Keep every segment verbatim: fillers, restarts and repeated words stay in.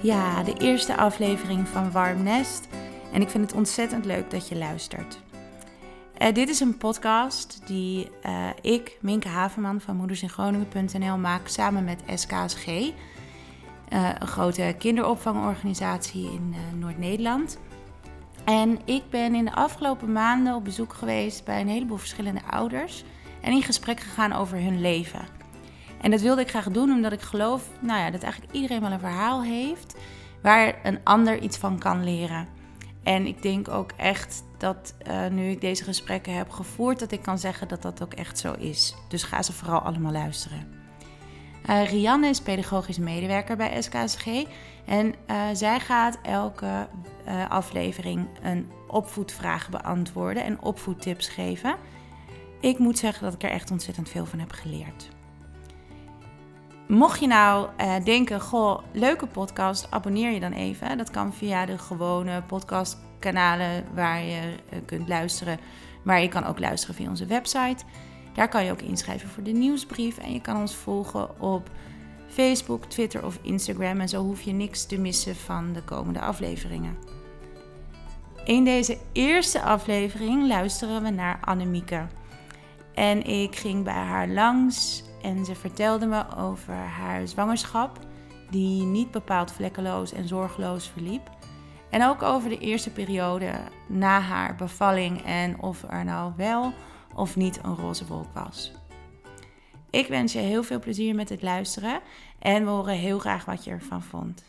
Ja, de eerste aflevering van Warm Nest. En ik vind het ontzettend leuk dat je luistert. Uh, dit is een podcast die uh, ik, Minke Haverman van moedersingroningen punt n l, maak samen met S K S G. Uh, een grote kinderopvangorganisatie in uh, Noord-Nederland. En ik ben in de afgelopen maanden op bezoek geweest bij een heleboel verschillende ouders. En in gesprek gegaan over hun leven. En dat wilde ik graag doen omdat ik geloof nou ja, dat eigenlijk iedereen wel een verhaal heeft waar een ander iets van kan leren. En ik denk ook echt dat uh, nu ik deze gesprekken heb gevoerd, dat ik kan zeggen dat dat ook echt zo is. Dus ga ze vooral allemaal luisteren. Uh, Rianne is pedagogisch medewerker bij S K S G. En uh, zij gaat elke uh, aflevering een opvoedvraag beantwoorden en opvoedtips geven. Ik moet zeggen dat ik er echt ontzettend veel van heb geleerd. Mocht je nou uh, denken, goh, leuke podcast, abonneer je dan even. Dat kan via de gewone podcastkanalen waar je uh, kunt luisteren. Maar je kan ook luisteren via onze website. Daar kan je ook inschrijven voor de nieuwsbrief. En je kan ons volgen op Facebook, Twitter of Instagram. En zo hoef je niks te missen van de komende afleveringen. In deze eerste aflevering luisteren we naar Annemieke. En ik ging bij haar langs en ze vertelde me over haar zwangerschap, die niet bepaald vlekkeloos en zorgeloos verliep. En ook over de eerste periode na haar bevalling en of er nou wel of niet een roze wolk was. Ik wens je heel veel plezier met het luisteren en we horen heel graag wat je ervan vond.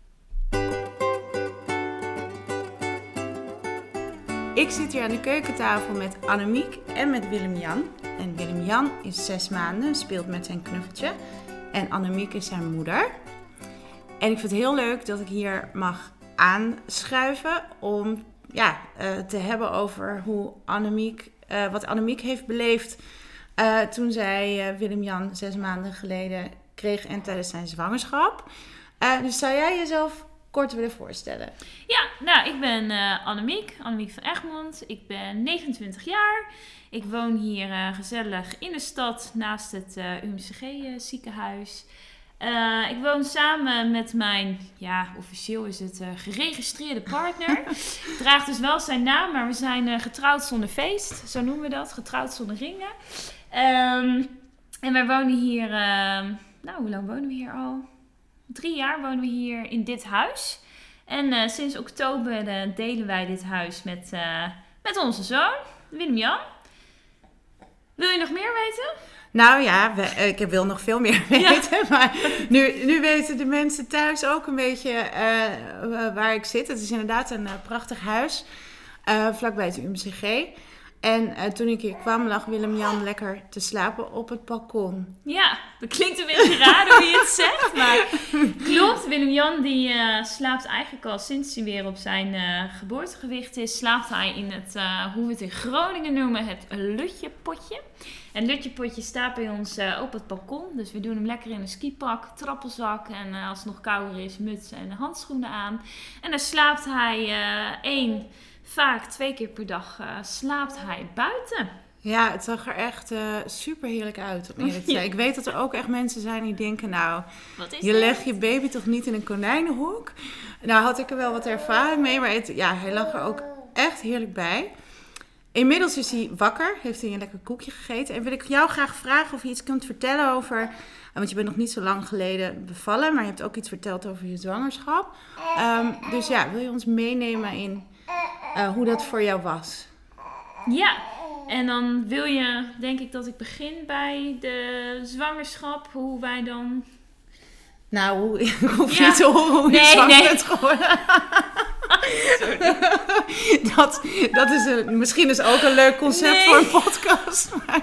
Ik zit hier aan de keukentafel met Annemiek en met Willem-Jan. En Willem-Jan is zes maanden, speelt met zijn knuffeltje. En Annemiek is zijn moeder. En ik vind het heel leuk dat ik hier mag aanschuiven om ja, uh, te hebben over hoe Annemiek, uh, wat Annemiek heeft beleefd uh, toen zij uh, Willem-Jan zes maanden geleden kreeg en tijdens zijn zwangerschap. Uh, dus zou jij jezelf kort willen voorstellen? Ja, nou, ik ben uh, Annemiek, Annemiek van Egmond. Ik ben negenentwintig jaar. Ik woon hier uh, gezellig in de stad naast het uh, U M C G uh, ziekenhuis. Uh, ik woon samen met mijn, ja, officieel is het uh, geregistreerde partner. Draagt dus wel zijn naam, maar we zijn uh, getrouwd zonder feest. Zo noemen we dat, getrouwd zonder ringen. Um, en wij wonen hier, uh, nou, hoe lang wonen we hier al? Drie jaar wonen we hier in dit huis. En uh, sinds oktober uh, delen wij dit huis met, uh, met onze zoon, Willem-Jan. Wil je nog meer weten? Nou ja, we, ik wil nog veel meer weten. Ja. Maar nu, nu weten de mensen thuis ook een beetje uh, waar ik zit. Het is inderdaad een uh, prachtig huis, uh, vlakbij het U M C G. En uh, toen ik hier kwam, lag Willem-Jan lekker te slapen op het balkon. Ja, dat klinkt een beetje raar hoe je het zegt, maar klopt. Willem-Jan die uh, slaapt eigenlijk al sinds hij weer op zijn uh, geboortegewicht is, slaapt hij in het, uh, hoe we het in Groningen noemen, het lutjepotje. En het lutjepotje staat bij ons uh, op het balkon, dus we doen hem lekker in een skipak, trappelzak en uh, als het nog kouder is, muts en handschoenen aan. En dan slaapt hij uh, één... Vaak twee keer per dag uh, slaapt hij buiten. Ja, het zag er echt uh, super heerlijk uit, om eerlijk te zijn. Ik weet dat er ook echt mensen zijn die denken, nou, wat is je dit? legt je baby toch niet in een konijnenhok? Nou had ik er wel wat ervaring mee, maar het, ja, hij lag er ook echt heerlijk bij. Inmiddels is hij wakker, heeft hij een lekker koekje gegeten. En wil ik jou graag vragen of je iets kunt vertellen over, want je bent nog niet zo lang geleden bevallen, maar je hebt ook iets verteld over je zwangerschap. Um, dus ja, wil je ons meenemen in Uh, hoe dat voor jou was? Ja, en dan wil je, denk ik, dat ik begin bij de zwangerschap. Hoe wij dan... Nou, hoe, hoef je ja. te horen hoe nee, je zwanger nee. bent geworden. Sorry. dat, dat is een, misschien is ook een leuk concept nee. voor een podcast. Maar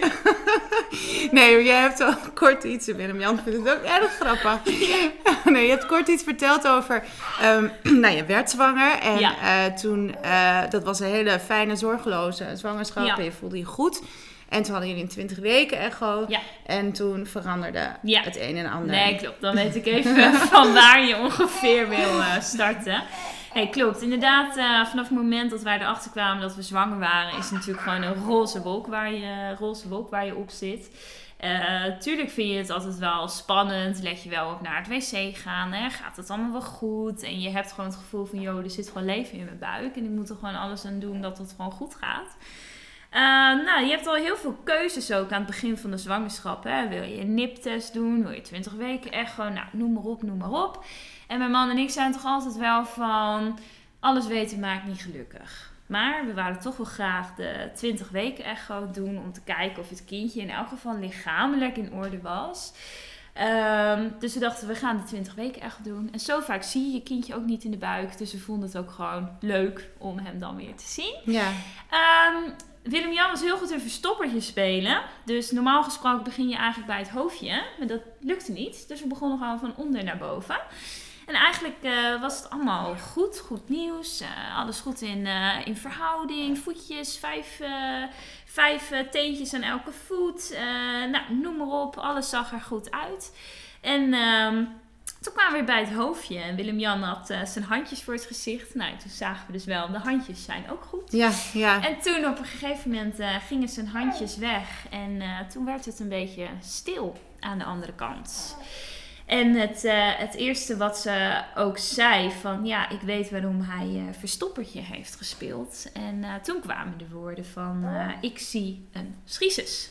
nee, jij hebt al kort iets, Willem-Jan vindt het ook erg grappig. Nee, je hebt kort iets verteld over, um, nou je werd zwanger en ja. uh, toen, uh, dat was een hele fijne, zorgeloze zwangerschap ja. en je voelde je goed. En toen hadden jullie een twintig weken echo. Ja. En toen veranderde ja. het een en ander. Nee, klopt. Dan weet ik even van waar je ongeveer wil uh, starten. Nee, klopt. Inderdaad, uh, vanaf het moment dat wij erachter kwamen dat we zwanger waren, is het natuurlijk gewoon een roze wolk waar je, roze wolk waar je op zit. Uh, tuurlijk vind je het altijd wel spannend. Let je wel op naar het wc gaan. Hè? Gaat het allemaal wel goed? En je hebt gewoon het gevoel van, joh, er zit gewoon leven in mijn buik. En ik moet er gewoon alles aan doen dat het gewoon goed gaat. Uh, nou, je hebt al heel veel keuzes ook aan het begin van de zwangerschap. Hè? Wil je een niptest doen? Wil je twintig weken echo? Nou, noem maar op, noem maar op. En mijn man en ik zijn toch altijd wel van, alles weten maakt niet gelukkig. Maar we wouden toch wel graag de twintig weken echo doen om te kijken of het kindje in elk geval lichamelijk in orde was. Um, dus we dachten, we gaan de twintig weken echo doen. En zo vaak zie je je kindje ook niet in de buik. Dus we vonden het ook gewoon leuk om hem dan weer te zien. Ja. Um, Willem-Jan was heel goed in verstoppertje spelen. Dus normaal gesproken begin je eigenlijk bij het hoofdje. Maar dat lukte niet. Dus we begonnen gewoon van onder naar boven. En eigenlijk uh, was het allemaal goed, goed nieuws. Uh, alles goed in, uh, in verhouding, voetjes, vijf, uh, vijf uh, teentjes aan elke voet. Uh, nou, noem maar op, alles zag er goed uit. En uh, toen kwamen we weer bij het hoofdje. En Willem-Jan had uh, zijn handjes voor het gezicht. Nou, toen zagen we dus wel, de handjes zijn ook goed. Ja, ja. En toen op een gegeven moment uh, gingen zijn handjes weg. En uh, toen werd het een beetje stil aan de andere kant. En het, uh, het eerste wat ze ook zei van, ja, ik weet waarom hij uh, verstoppertje heeft gespeeld. En uh, toen kwamen de woorden van, uh, ik zie een schizus.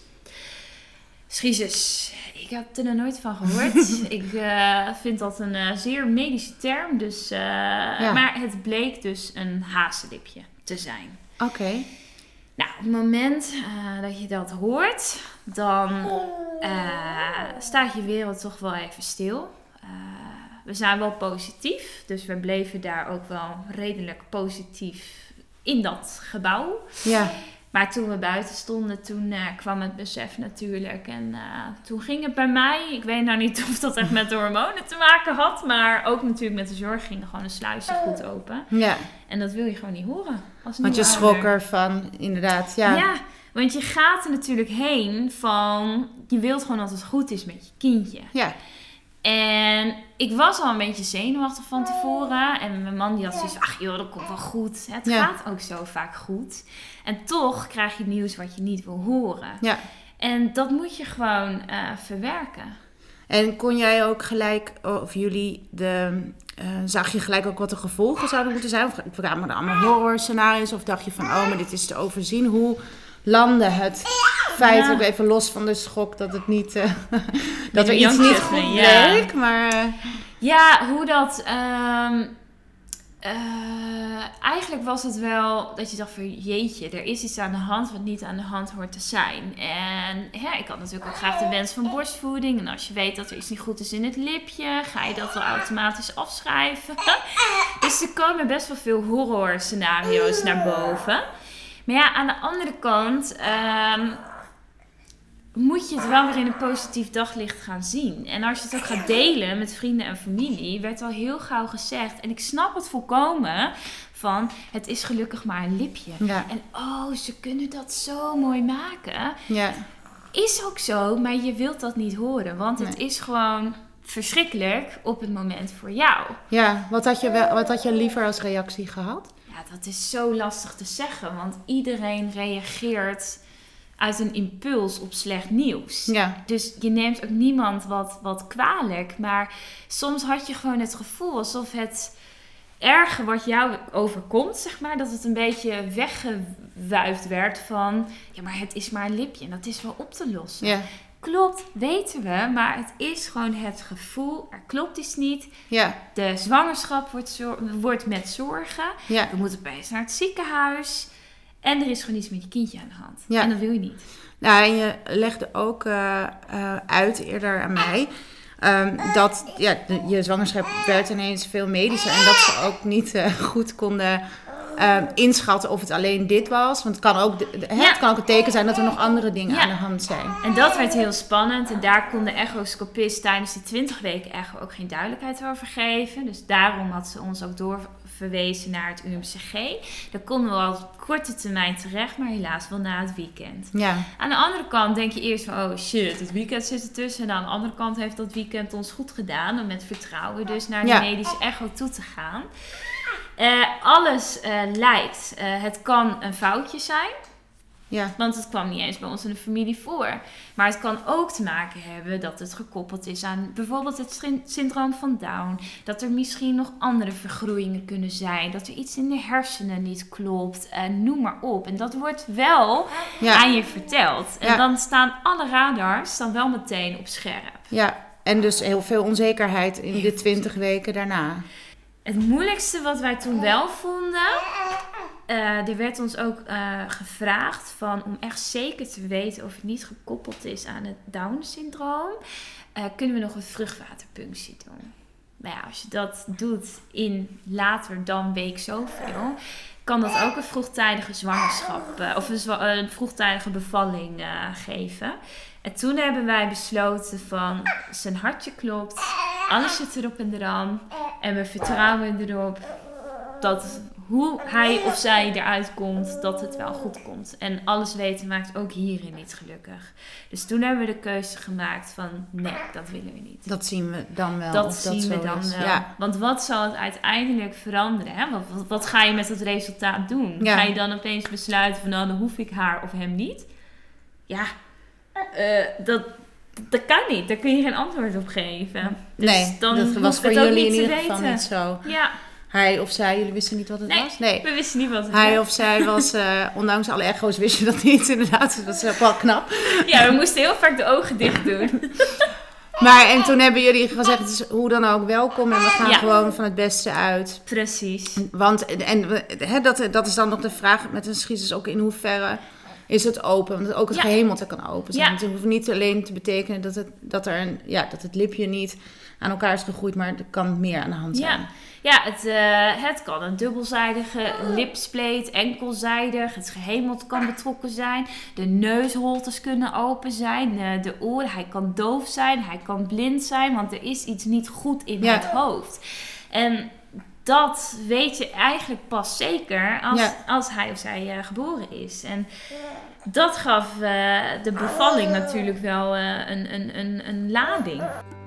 Schizus, ik heb er nog nooit van gehoord. ik uh, vind dat een uh, zeer medische term, dus, uh, ja. Maar het bleek dus een hazenlipje te zijn. Oké. Okay. Nou, op het moment uh, dat je dat hoort, dan uh, staat je wereld toch wel even stil. Uh, we zijn wel positief, dus we bleven daar ook wel redelijk positief in dat gebouw. Ja. Maar toen we buiten stonden, toen uh, kwam het besef natuurlijk. En uh, toen ging het bij mij, ik weet nou niet of dat echt met de hormonen te maken had, maar ook natuurlijk met de zorg gingen gewoon de sluizen goed open. Ja. En dat wil je gewoon niet horen. Als want je schrok ervan, inderdaad. Ja. ja, want je gaat er natuurlijk heen van, je wilt gewoon dat het goed is met je kindje. Ja. En ik was al een beetje zenuwachtig van tevoren. En mijn man die had zoiets van, ach joh, dat komt wel goed. Het ja. gaat ook zo vaak goed. En toch krijg je nieuws wat je niet wil horen. Ja. En dat moet je gewoon uh, verwerken. En kon jij ook gelijk, of jullie, de, uh, zag je gelijk ook wat de gevolgen zouden moeten zijn? Of kwamen er allemaal horror scenario's? Of dacht je van, oh, maar dit is te overzien? Hoe landde het feit, ja. ook even los van de schok, dat het niet, uh, dat er iets niet goed bleek? Ja. Maar, uh... ja, hoe dat... Um, uh, eigenlijk was het wel dat je dacht van, jeetje, er is iets aan de hand wat niet aan de hand hoort te zijn. En ja, ik had natuurlijk ook graag de wens van borstvoeding. En als je weet dat er iets niet goed is in het lipje, ga je dat wel automatisch afschrijven. Dus er komen best wel veel horror scenario's naar boven. Maar ja, aan de andere kant um, moet je het wel weer in een positief daglicht gaan zien. En als je het ook gaat delen met vrienden en familie, werd al heel gauw gezegd. En ik snap het volkomen van, het is gelukkig maar een lipje. Ja. En oh, ze kunnen dat zo mooi maken. Ja. Is ook zo, maar je wilt dat niet horen. Want het nee. is gewoon verschrikkelijk op het moment voor jou. Ja, wat had je, wel, wat had je liever als reactie gehad? Ja, dat is zo lastig te zeggen. Want iedereen reageert uit een impuls op slecht nieuws. Ja. Dus je neemt ook niemand wat, wat kwalijk. Maar soms had je gewoon het gevoel alsof het erge wat jou overkomt, zeg maar, dat het een beetje weggewuifd werd van, ja, maar het is maar een lipje en dat is wel op te lossen. Ja. Klopt, weten we, maar het is gewoon het gevoel, er klopt iets niet. Ja. De zwangerschap wordt, zor- wordt met zorgen. Ja. We moeten opeens naar het ziekenhuis. En er is gewoon iets met je kindje aan de hand. Ja. En dat wil je niet. Nou, en je legde ook uh, uh, uit eerder aan mij um, dat ja, de, je zwangerschap werd ineens veel medischer. En dat ze ook niet uh, goed konden uh, inschatten of het alleen dit was. Want het kan ook, de, de, ja. het kan ook een teken zijn dat er nog andere dingen ja. aan de hand zijn. En dat werd heel spannend. En daar kon de echoscopist tijdens die twintig weken echo ook geen duidelijkheid over geven. Dus daarom had ze ons ook doorverwezen naar het U M C G. Daar konden we al op korte termijn terecht, maar helaas wel na het weekend. Ja. Aan de andere kant denk je eerst van, oh shit, het weekend zit ertussen. En aan de andere kant heeft dat weekend ons goed gedaan om met vertrouwen dus naar de ja. medische echo toe te gaan. Uh, alles uh, lijkt, uh, het kan een foutje zijn. Ja. Want het kwam niet eens bij ons in de familie voor. Maar het kan ook te maken hebben dat het gekoppeld is aan bijvoorbeeld het syndroom van Down. Dat er misschien nog andere vergroeien kunnen zijn. Dat er iets in de hersenen niet klopt. Uh, noem maar op. En dat wordt wel ja. aan je verteld. En ja. dan staan alle radars dan wel meteen op scherp. Ja, en dus heel veel onzekerheid in heel de twintig weken daarna. Het moeilijkste wat wij toen wel vonden... Uh, er werd ons ook uh, gevraagd van, om echt zeker te weten of het niet gekoppeld is aan het Down-syndroom. Uh, kunnen we nog een vruchtwaterpunctie doen? Nou ja, als je dat doet in later dan week zoveel, kan dat ook een vroegtijdige zwangerschap uh, of een, zwa- een vroegtijdige bevalling uh, geven. En toen hebben wij besloten van, zijn hartje klopt, alles zit erop en eraan en we vertrouwen erop dat hoe hij of zij eruit komt, dat het wel goed komt. En alles weten maakt ook hierin niet gelukkig. Dus toen hebben we de keuze gemaakt van, nee, dat willen we niet. Dat zien we dan wel. Dat zien dat we dan is. wel. Ja. Want wat zal het uiteindelijk veranderen? Hè? Wat, wat, wat ga je met dat resultaat doen? Ja. Ga je dan opeens besluiten van, nou, dan hoef ik haar of hem niet? Ja, uh, dat... Dat kan niet, daar kun je geen antwoord op geven. Dus nee, dan dat was voor jullie in ieder geval niet zo. Ja. Hij of zij, jullie wisten niet wat het nee, was? Nee, we wisten niet wat het Hij was. Hij of zij was, uh, ondanks alle echo's wist je dat niet inderdaad. Dat is ook wel knap. Ja, we moesten heel vaak de ogen dicht doen. Maar en toen hebben jullie gezegd, het is hoe dan ook welkom en we gaan ja. gewoon van het beste uit. Precies. Want, en he, dat, dat is dan nog de vraag met een schizus ook in hoeverre... Is het open? Want ook het ja. gehemelte kan open zijn. Ja. Het hoeft niet alleen te betekenen dat het, dat er een, ja, dat het lipje niet aan elkaar is gegroeid, maar er kan meer aan de hand zijn. Ja, ja het, uh, het kan een dubbelzijdige lipspleet, enkelzijdig. Het gehemelte kan betrokken zijn. De neusholtes kunnen open zijn. Uh, de oren, hij kan doof zijn. Hij kan blind zijn, want er is iets niet goed in ja. het hoofd. En dat weet je eigenlijk pas zeker als, ja. als hij of zij uh, geboren is. En dat gaf uh, de bevalling natuurlijk wel uh, een, een, een, een lading.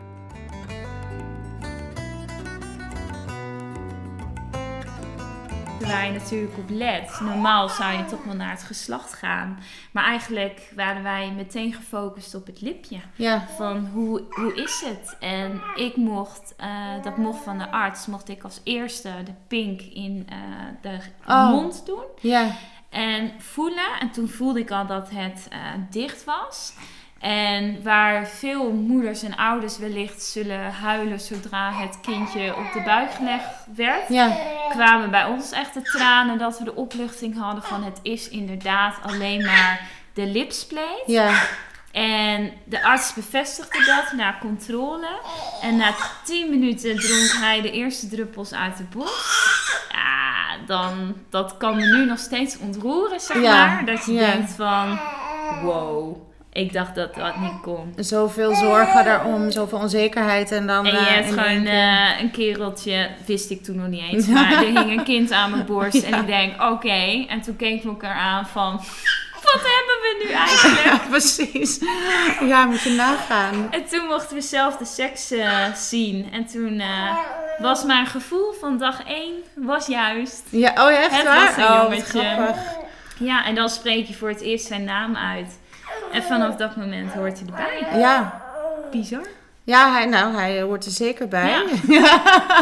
Waar je natuurlijk op let. Normaal zou je toch wel naar het geslacht gaan. Maar eigenlijk waren wij meteen gefocust op het lipje. Ja. Van hoe, hoe is het? En ik mocht, uh, dat mocht van de arts, mocht ik als eerste de pink in uh, de oh. mond doen. Ja. En voelen. En toen voelde ik al dat het uh, dicht was. En waar veel moeders en ouders wellicht zullen huilen zodra het kindje op de buik gelegd werd, ja. kwamen bij ons echt de tranen dat we de opluchting hadden van het is inderdaad alleen maar de lipspleet. Ja. En de arts bevestigde dat na controle. En na tien minuten dronk hij de eerste druppels uit de borst. Ja, dan, dat kan me nu nog steeds ontroeren, zeg ja. maar. Dat je ja. denkt van, wow. Ik dacht dat dat niet kon. Zoveel zorgen daarom, zoveel onzekerheid. En dan en je uh, hebt gewoon uh, een kereltje, wist ik toen nog niet eens. Maar er hing een kind aan mijn borst. Ja. En ik denk, oké. Okay. En toen keken we elkaar aan van, wat hebben we nu eigenlijk? Ja, precies. Ja, moet je nagaan. En toen mochten we zelf de seks uh, zien. En toen uh, was mijn gevoel van dag één was juist. Ja, oh ja, echt het waar? Was een oh, jongetje. wat grappig. Ja, en dan spreek je voor het eerst zijn naam uit. En vanaf dat moment hoort hij erbij. Ja. Bizar. Ja, hij, nou, hij hoort er zeker bij. Ja.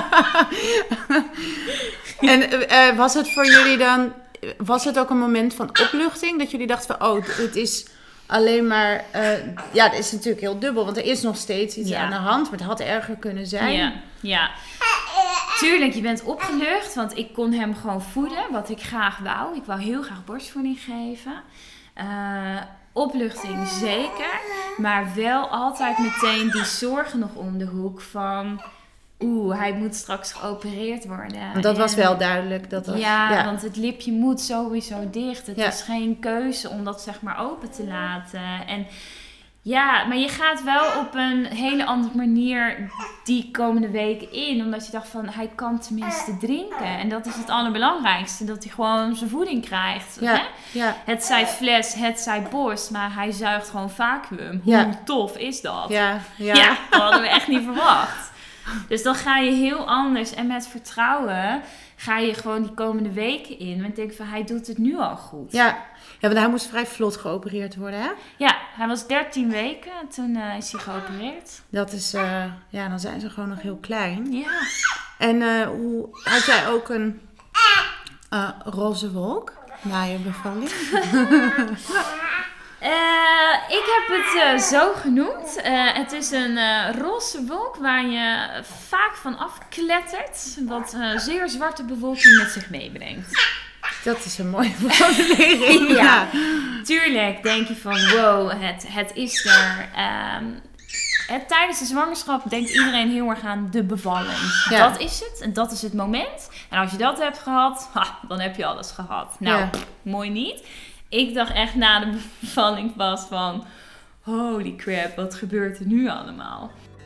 En uh, was het voor jullie dan, was het ook een moment van opluchting? Dat jullie dachten van, oh, het is alleen maar, uh, ja, het is natuurlijk heel dubbel. Want er is nog steeds iets ja. aan de hand, maar het had erger kunnen zijn. Ja, ja. Tuurlijk, je bent opgelucht, want ik kon hem gewoon voeden, wat ik graag wou. Ik wou heel graag borstvoeding geven. Uh, Opluchting zeker, maar wel altijd meteen die zorgen nog om de hoek van, oeh, hij moet straks geopereerd worden. Want dat en, was wel duidelijk. Dat was, ja, ja, want het lipje moet sowieso dicht. Het ja. is geen keuze om dat zeg maar open te laten. En ja, maar je gaat wel op een hele andere manier die komende weken in. Omdat je dacht van, hij kan tenminste drinken. En dat is het allerbelangrijkste. Dat hij gewoon zijn voeding krijgt. Ja, hè? Ja. Het zij fles, het zij borst. Maar hij zuigt gewoon vacuüm. Hoe Ja. tof is dat? Ja, ja. ja, dat hadden we echt niet verwacht. Dus dan ga je heel anders. En met vertrouwen ga je gewoon die komende weken in. Want ik denk van, hij doet het nu al goed. Ja, ja, want hij moest vrij vlot geopereerd worden, hè? Ja, hij was dertien weken en toen uh, is hij geopereerd. Dat is, uh, ja, dan zijn ze gewoon nog heel klein. Ja. En uh, hoe, had jij ook een uh, roze wolk na je bevalling? Uh, ik heb het uh, zo genoemd. Uh, het is een uh, roze wolk waar je vaak van afklettert. Wat uh, zeer zwarte bewolking met zich meebrengt. Dat is een mooie formulering. Ja, ja, tuurlijk denk je van wow, het, het is er. Um, het, tijdens de zwangerschap denkt iedereen heel erg aan de bevalling. Ja. Dat is het en dat is het moment. En als je dat hebt gehad, ha, dan heb je alles gehad. Nou, ja. pff, mooi niet. Ik dacht echt na de bevalling pas van, holy crap, wat gebeurt er nu allemaal?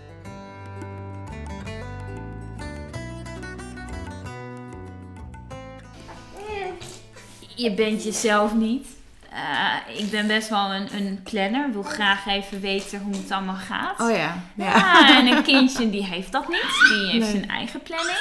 Je bent jezelf niet. Uh, ik ben best wel een, een planner. Ik wil graag even weten hoe het allemaal gaat. Oh ja. Ja, ja en een kindje die heeft dat niet. Die heeft nee. zijn eigen planning.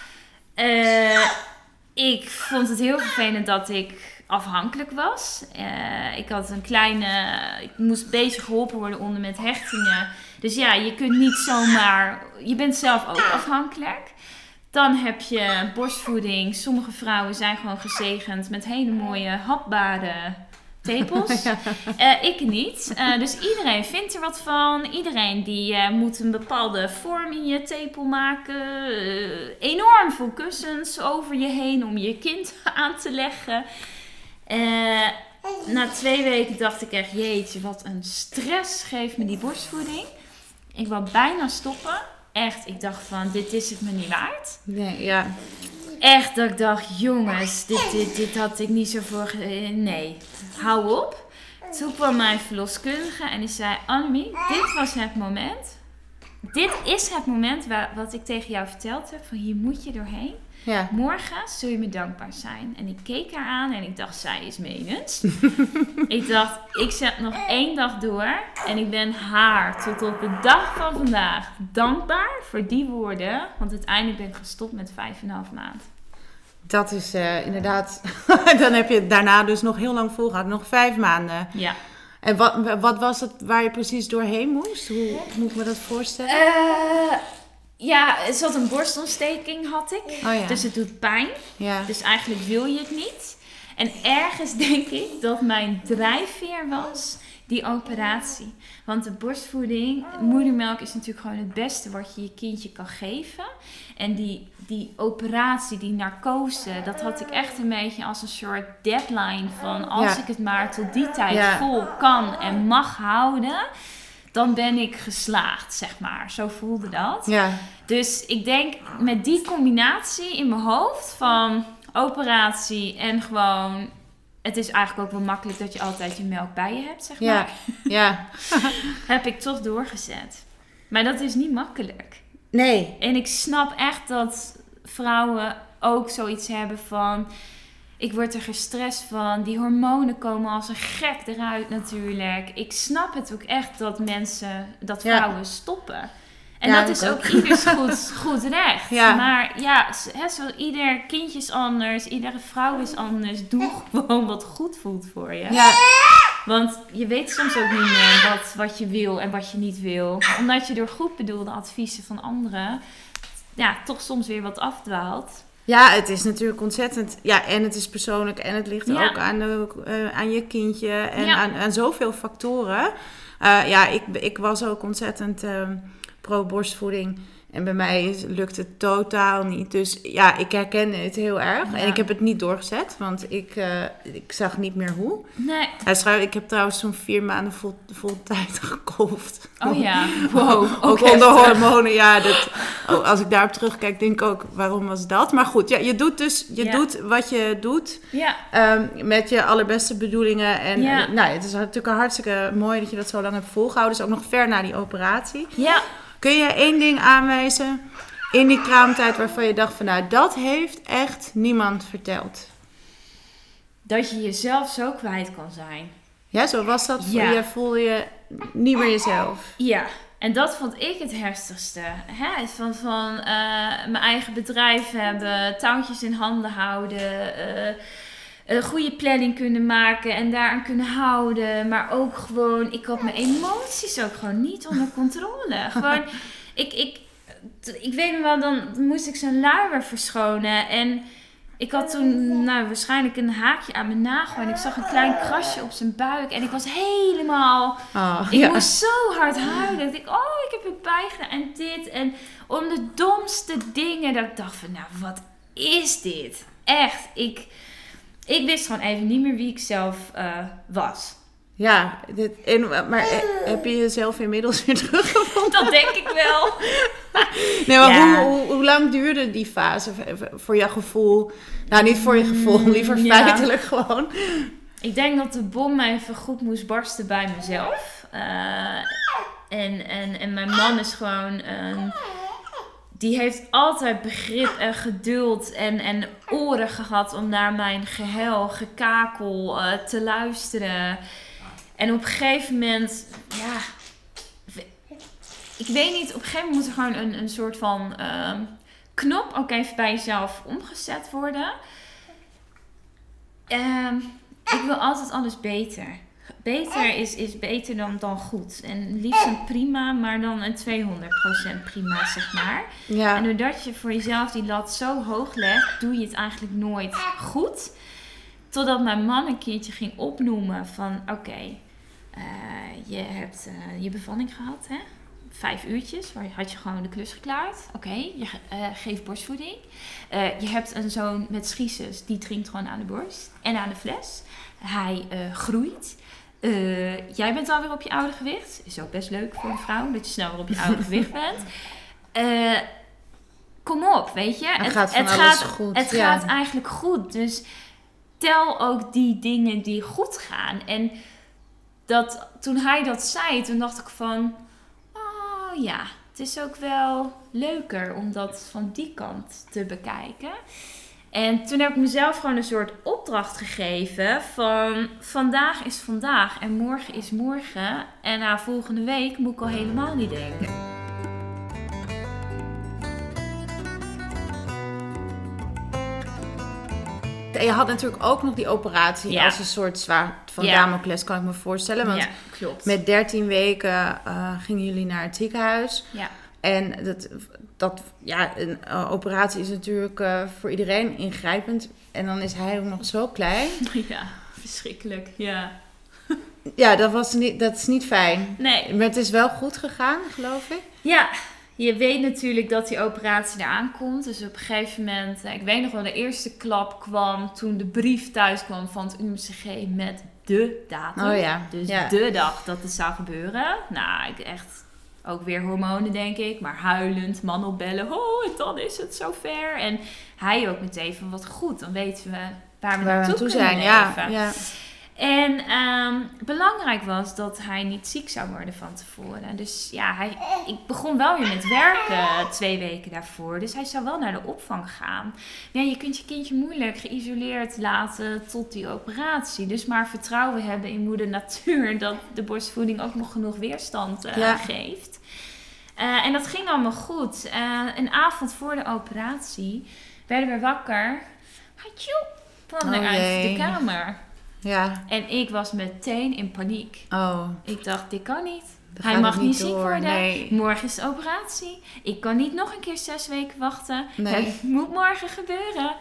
Uh, ik vond het heel vervelend dat ik afhankelijk was. Uh, ik had een kleine... Ik moest een beetje geholpen worden onder met hechtingen. Dus ja, je kunt niet zomaar... Je bent zelf ook afhankelijk. Dan heb je borstvoeding. Sommige vrouwen zijn gewoon gezegend met hele mooie hapbare tepels. Ja. Uh, ik niet. Uh, dus iedereen vindt er wat van. Iedereen die uh, moet een bepaalde vorm in je tepel maken. Uh, enorm veel kussens over je heen om je kind aan te leggen. Uh, na twee weken dacht ik echt, jeetje, wat een stress geeft me die borstvoeding. Ik wou bijna stoppen. Echt, ik dacht van, dit is het me niet waard. Nee, ja. Echt, dat ik dacht, jongens, dit, dit, dit had ik niet zo voor... Nee, hou op. Toen kwam mijn verloskundige en die zei, Annemie, dit was het moment. Dit is het moment waar, wat ik tegen jou verteld heb, van hier moet je doorheen. Ja. Morgen zul je me dankbaar zijn. En ik keek haar aan en ik dacht, zij is menens. Ik dacht, ik zet nog één dag door. En ik ben haar tot op de dag van vandaag dankbaar voor die woorden. Want uiteindelijk ben ik gestopt met vijf en een half maand. Dat is uh, inderdaad... Dan heb je het daarna dus nog heel lang volgehouden. Nog vijf maanden. Ja. En wat, wat was het waar je precies doorheen moest? Hoe moet ik me dat voorstellen? Uh, ja, het zat een borstontsteking had ik. Oh ja. Dus het doet pijn. Ja. Dus eigenlijk wil je het niet. En ergens denk ik dat mijn drijfveer was die operatie. Want de borstvoeding, moedermelk is natuurlijk gewoon het beste wat je je kindje kan geven. En die, die operatie, die narcose, dat had ik echt een beetje als een soort deadline van als ja. ik het maar tot die tijd ja. vol kan en mag houden, dan ben ik geslaagd, zeg maar. Zo voelde dat. Ja. Dus ik denk met die combinatie in mijn hoofd van operatie en gewoon... Het is eigenlijk ook wel makkelijk dat je altijd je melk bij je hebt, zeg maar. Ja, ja. Heb ik toch doorgezet. Maar dat is niet makkelijk. Nee. En ik snap echt dat vrouwen ook zoiets hebben van... Ik word er gestrest van. Die hormonen komen als een gek eruit natuurlijk. Ik snap het ook echt dat mensen, dat vrouwen ja. stoppen. En ja, dat is ook, ook ieders goed, goed recht. Ja. Maar ja, he, zo, ieder kindje is anders. Iedere vrouw is anders. Doe gewoon wat goed voelt voor je. Ja. Want je weet soms ook niet meer wat, wat je wil en wat je niet wil. Omdat je door goed bedoelde adviezen van anderen... ja, toch soms weer wat afdwaalt. Ja, het is natuurlijk ontzettend... Ja, en het is persoonlijk en het ligt ja. ook aan, de, uh, aan je kindje en ja. aan, aan zoveel factoren. Uh, ja, ik, ik was ook ontzettend... Uh, pro-borstvoeding. En bij mij lukt het totaal niet. Dus ja, ik herken het heel erg. Ja. En ik heb het niet doorgezet. Want ik, uh, ik zag niet meer hoe. Nee. Ja, ik heb trouwens zo'n vier maanden vol, vol tijd gekolfd. Oh ja. Wow. Ook, ook onder hormonen. Ja, dat, oh, als ik daarop terugkijk, denk ik ook, waarom was dat? Maar goed, ja, je doet dus je ja. doet wat je doet. Ja. Um, met je allerbeste bedoelingen. En ja. uh, nou, het is natuurlijk hartstikke mooi dat je dat zo lang hebt volgehouden. Dus ook nog ver na die operatie. Ja. Kun je één ding aanwijzen in die kraamtijd waarvan je dacht van nou, dat heeft echt niemand verteld? Dat je jezelf zo kwijt kan zijn. Ja, zo was dat? Ja. Je voelde je niet meer jezelf? Ja, En dat vond ik het heftigste. Hè? Van, van uh, mijn eigen bedrijf hebben, touwtjes in handen houden, uh, een goede planning kunnen maken en daaraan kunnen houden. Maar ook gewoon, ik had mijn emoties ook gewoon niet onder controle. Gewoon, ik, ik, ik weet nog wel, dan moest ik zijn luier verschonen. En ik had toen nou, waarschijnlijk een haakje aan mijn nagel. En ik zag een klein krasje op zijn buik. En ik was helemaal... Oh, ik ja. moest zo hard huilen. Ik dacht, oh, ik heb het bijgedaan. En dit. En om de domste dingen. Dat ik dacht van, nou, wat is dit? Echt. Ik, ik wist gewoon even niet meer wie ik zelf uh, was. Ja, dit, en, maar heb je jezelf inmiddels weer teruggevonden? Dat denk ik wel. Nee, maar Ja. hoe, hoe, hoe lang duurde die fase voor jouw gevoel? Nou, niet voor je gevoel, liever Ja. feitelijk gewoon. Ik denk dat de bom even goed moest barsten bij mezelf. Uh, en, en, en mijn man is gewoon... Uh, die heeft altijd begrip en geduld en, en oren gehad om naar mijn gehuil, gekakel uh, te luisteren. En op een gegeven moment... Ja, ik weet niet, op een gegeven moment moet er gewoon een, een soort van uh, knop ook even bij jezelf omgezet worden. Uh, ik wil altijd alles beter. Beter is, is beter dan, dan goed. En liefst een prima, maar dan een tweehonderd procent prima, zeg maar. Ja. En doordat je voor jezelf die lat zo hoog legt, doe je het eigenlijk nooit goed. Totdat mijn man een keertje ging opnoemen van... Oké, okay, uh, je hebt uh, je bevalling gehad, hè? Vijf uurtjes, waar had je gewoon de klus geklaard. Oké, okay, je uh, geeft borstvoeding. Uh, je hebt een zoon met schiezes, die drinkt gewoon aan de borst en aan de fles. Hij uh, groeit. Uh, jij bent alweer op je oude gewicht. Is ook best leuk voor een vrouw, dat je snel weer op je oude gewicht bent. Uh, kom op, weet je. Het, het gaat van het alles gaat, goed. Het ja. gaat eigenlijk goed. Dus tel ook die dingen die goed gaan. En dat, toen hij dat zei, toen dacht ik van... Oh ja, het is ook wel leuker om dat van die kant te bekijken. En toen heb ik mezelf gewoon een soort opdracht gegeven van... Vandaag is vandaag en morgen is morgen. En na volgende week moet ik al helemaal niet denken. Je had natuurlijk ook nog die operatie ja. als een soort zwaard van ja. Damocles, kan ik me voorstellen. Want ja, klopt. Met dertien weken uh, gingen jullie naar het ziekenhuis. Ja. En dat, dat, ja, een uh, operatie is natuurlijk uh, voor iedereen ingrijpend. En dan is hij ook nog zo klein. Ja, verschrikkelijk. Ja, ja dat, was niet, dat is niet fijn. Nee. Maar het is wel goed gegaan, geloof ik. Ja. Je weet natuurlijk dat die operatie eraan komt. Dus op een gegeven moment... Ik weet nog wel, de eerste klap kwam toen de brief thuis kwam van het U M C G met de datum. Oh ja. Dus ja. de dag dat het zou gebeuren. Nou, ik echt ook weer hormonen, denk ik. Maar huilend, man opbellen. Oh, en dan is het zover. En hij ook meteen van, wat goed. Dan weten we waar we waar naartoe we kunnen zijn. leven. Ja, ja. En um, belangrijk was dat hij niet ziek zou worden van tevoren. Dus ja, hij, ik begon wel weer met werken twee weken daarvoor. Dus hij zou wel naar de opvang gaan. Ja, je kunt je kindje moeilijk geïsoleerd laten tot die operatie. Dus maar vertrouwen hebben in moeder natuur dat de borstvoeding ook nog genoeg weerstand uh, ja. geeft. Uh, en dat ging allemaal goed. Uh, een avond voor de operatie werden we wakker. Hatjoe, kwam er uit de kamer. Ja. En ik was meteen in paniek. Oh. Ik dacht, dit kan niet. Dat Hij mag niet, niet ziek worden. Nee. Morgen is de operatie. Ik kan niet nog een keer zes weken wachten. Nee. Het moet morgen gebeuren.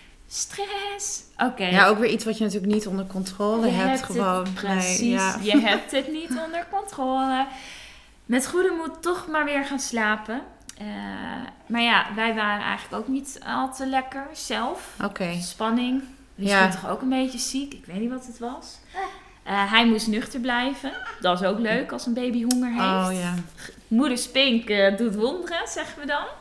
Stress. Oké. Okay. Ja, ook weer iets wat je natuurlijk niet onder controle je hebt. hebt gewoon. Het, precies. Nee, ja. Je hebt het niet onder controle. Met goede moed toch maar weer gaan slapen. Uh, maar ja, wij waren eigenlijk ook niet al te lekker zelf. Oké. Okay. Spanning. Misschien ja. toch ook een beetje ziek. Ik weet niet wat het was. Uh, hij moest nuchter blijven. Dat is ook leuk als een baby honger heeft. Oh, ja. Moeder Spink uh, doet wonderen, zeggen we dan.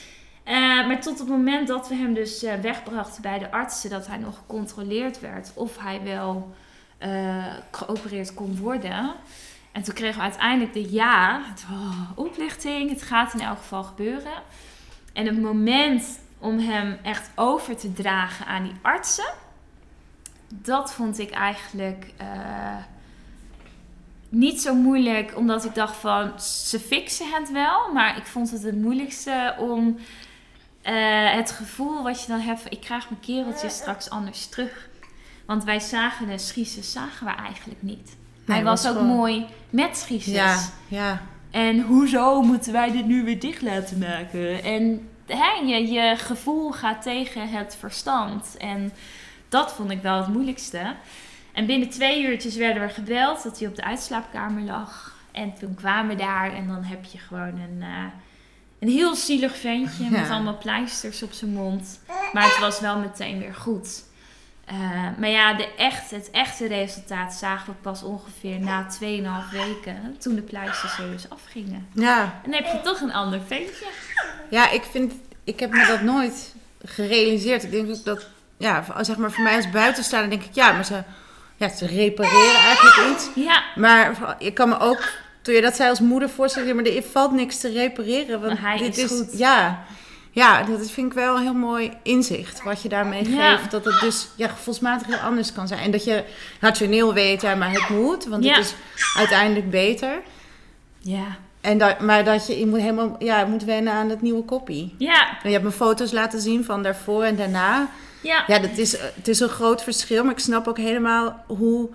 Uh, maar tot het moment dat we hem dus uh, wegbrachten bij de artsen... dat hij nog gecontroleerd werd of hij wel uh, geopereerd kon worden. En toen kregen we uiteindelijk de ja. Oh, oplichting, het gaat in elk geval gebeuren. En het moment om hem echt over te dragen aan die artsen... dat vond ik eigenlijk uh, niet zo moeilijk, omdat ik dacht van, ze fixen het wel. Maar ik vond het het moeilijkste om uh, het gevoel wat je dan hebt, ik krijg mijn kereltje straks anders terug. Want wij zagen de schiezes, zagen we eigenlijk niet. Nee, Hij was, was ook gewoon... mooi met schiezes. Ja, ja. En hoezo moeten wij dit nu weer dicht laten maken? En hè, je, je gevoel gaat tegen het verstand. En dat vond ik wel het moeilijkste. En binnen twee uurtjes werden we gebeld dat hij op de uitslaapkamer lag. En toen kwamen we daar en dan heb je gewoon een, uh, een heel zielig ventje ja. met allemaal pleisters op zijn mond. Maar het was wel meteen weer goed. Uh, maar ja, de echt, het echte resultaat zagen we pas ongeveer na tweeënhalf weken. Toen de pleisters er dus afgingen. Ja. En dan heb je toch een ander ventje. Ja, ik vind, ik heb me dat nooit gerealiseerd. Ik denk ook dat, ja, zeg maar voor mij als buitenstaander denk ik, ja, maar ze, ja, ze repareren eigenlijk iets. Ja. Maar ik kan me ook, toen je dat zei als moeder voorstellen, maar er valt niks te repareren. Want hij dit is, is goed. Ja. Ja, dat vind ik wel een heel mooi inzicht. Wat je daarmee geeft. Ja. Dat het dus ja, gevoelsmatig heel anders kan zijn. En dat je rationeel weet, ja, maar het moet. Want ja. het is uiteindelijk beter. Ja. En dat, maar dat je, je moet helemaal ja, moet wennen aan het nieuwe koppie. Ja. En je hebt me foto's laten zien van daarvoor en daarna. Ja. Ja, dat is, het is een groot verschil. Maar ik snap ook helemaal hoe...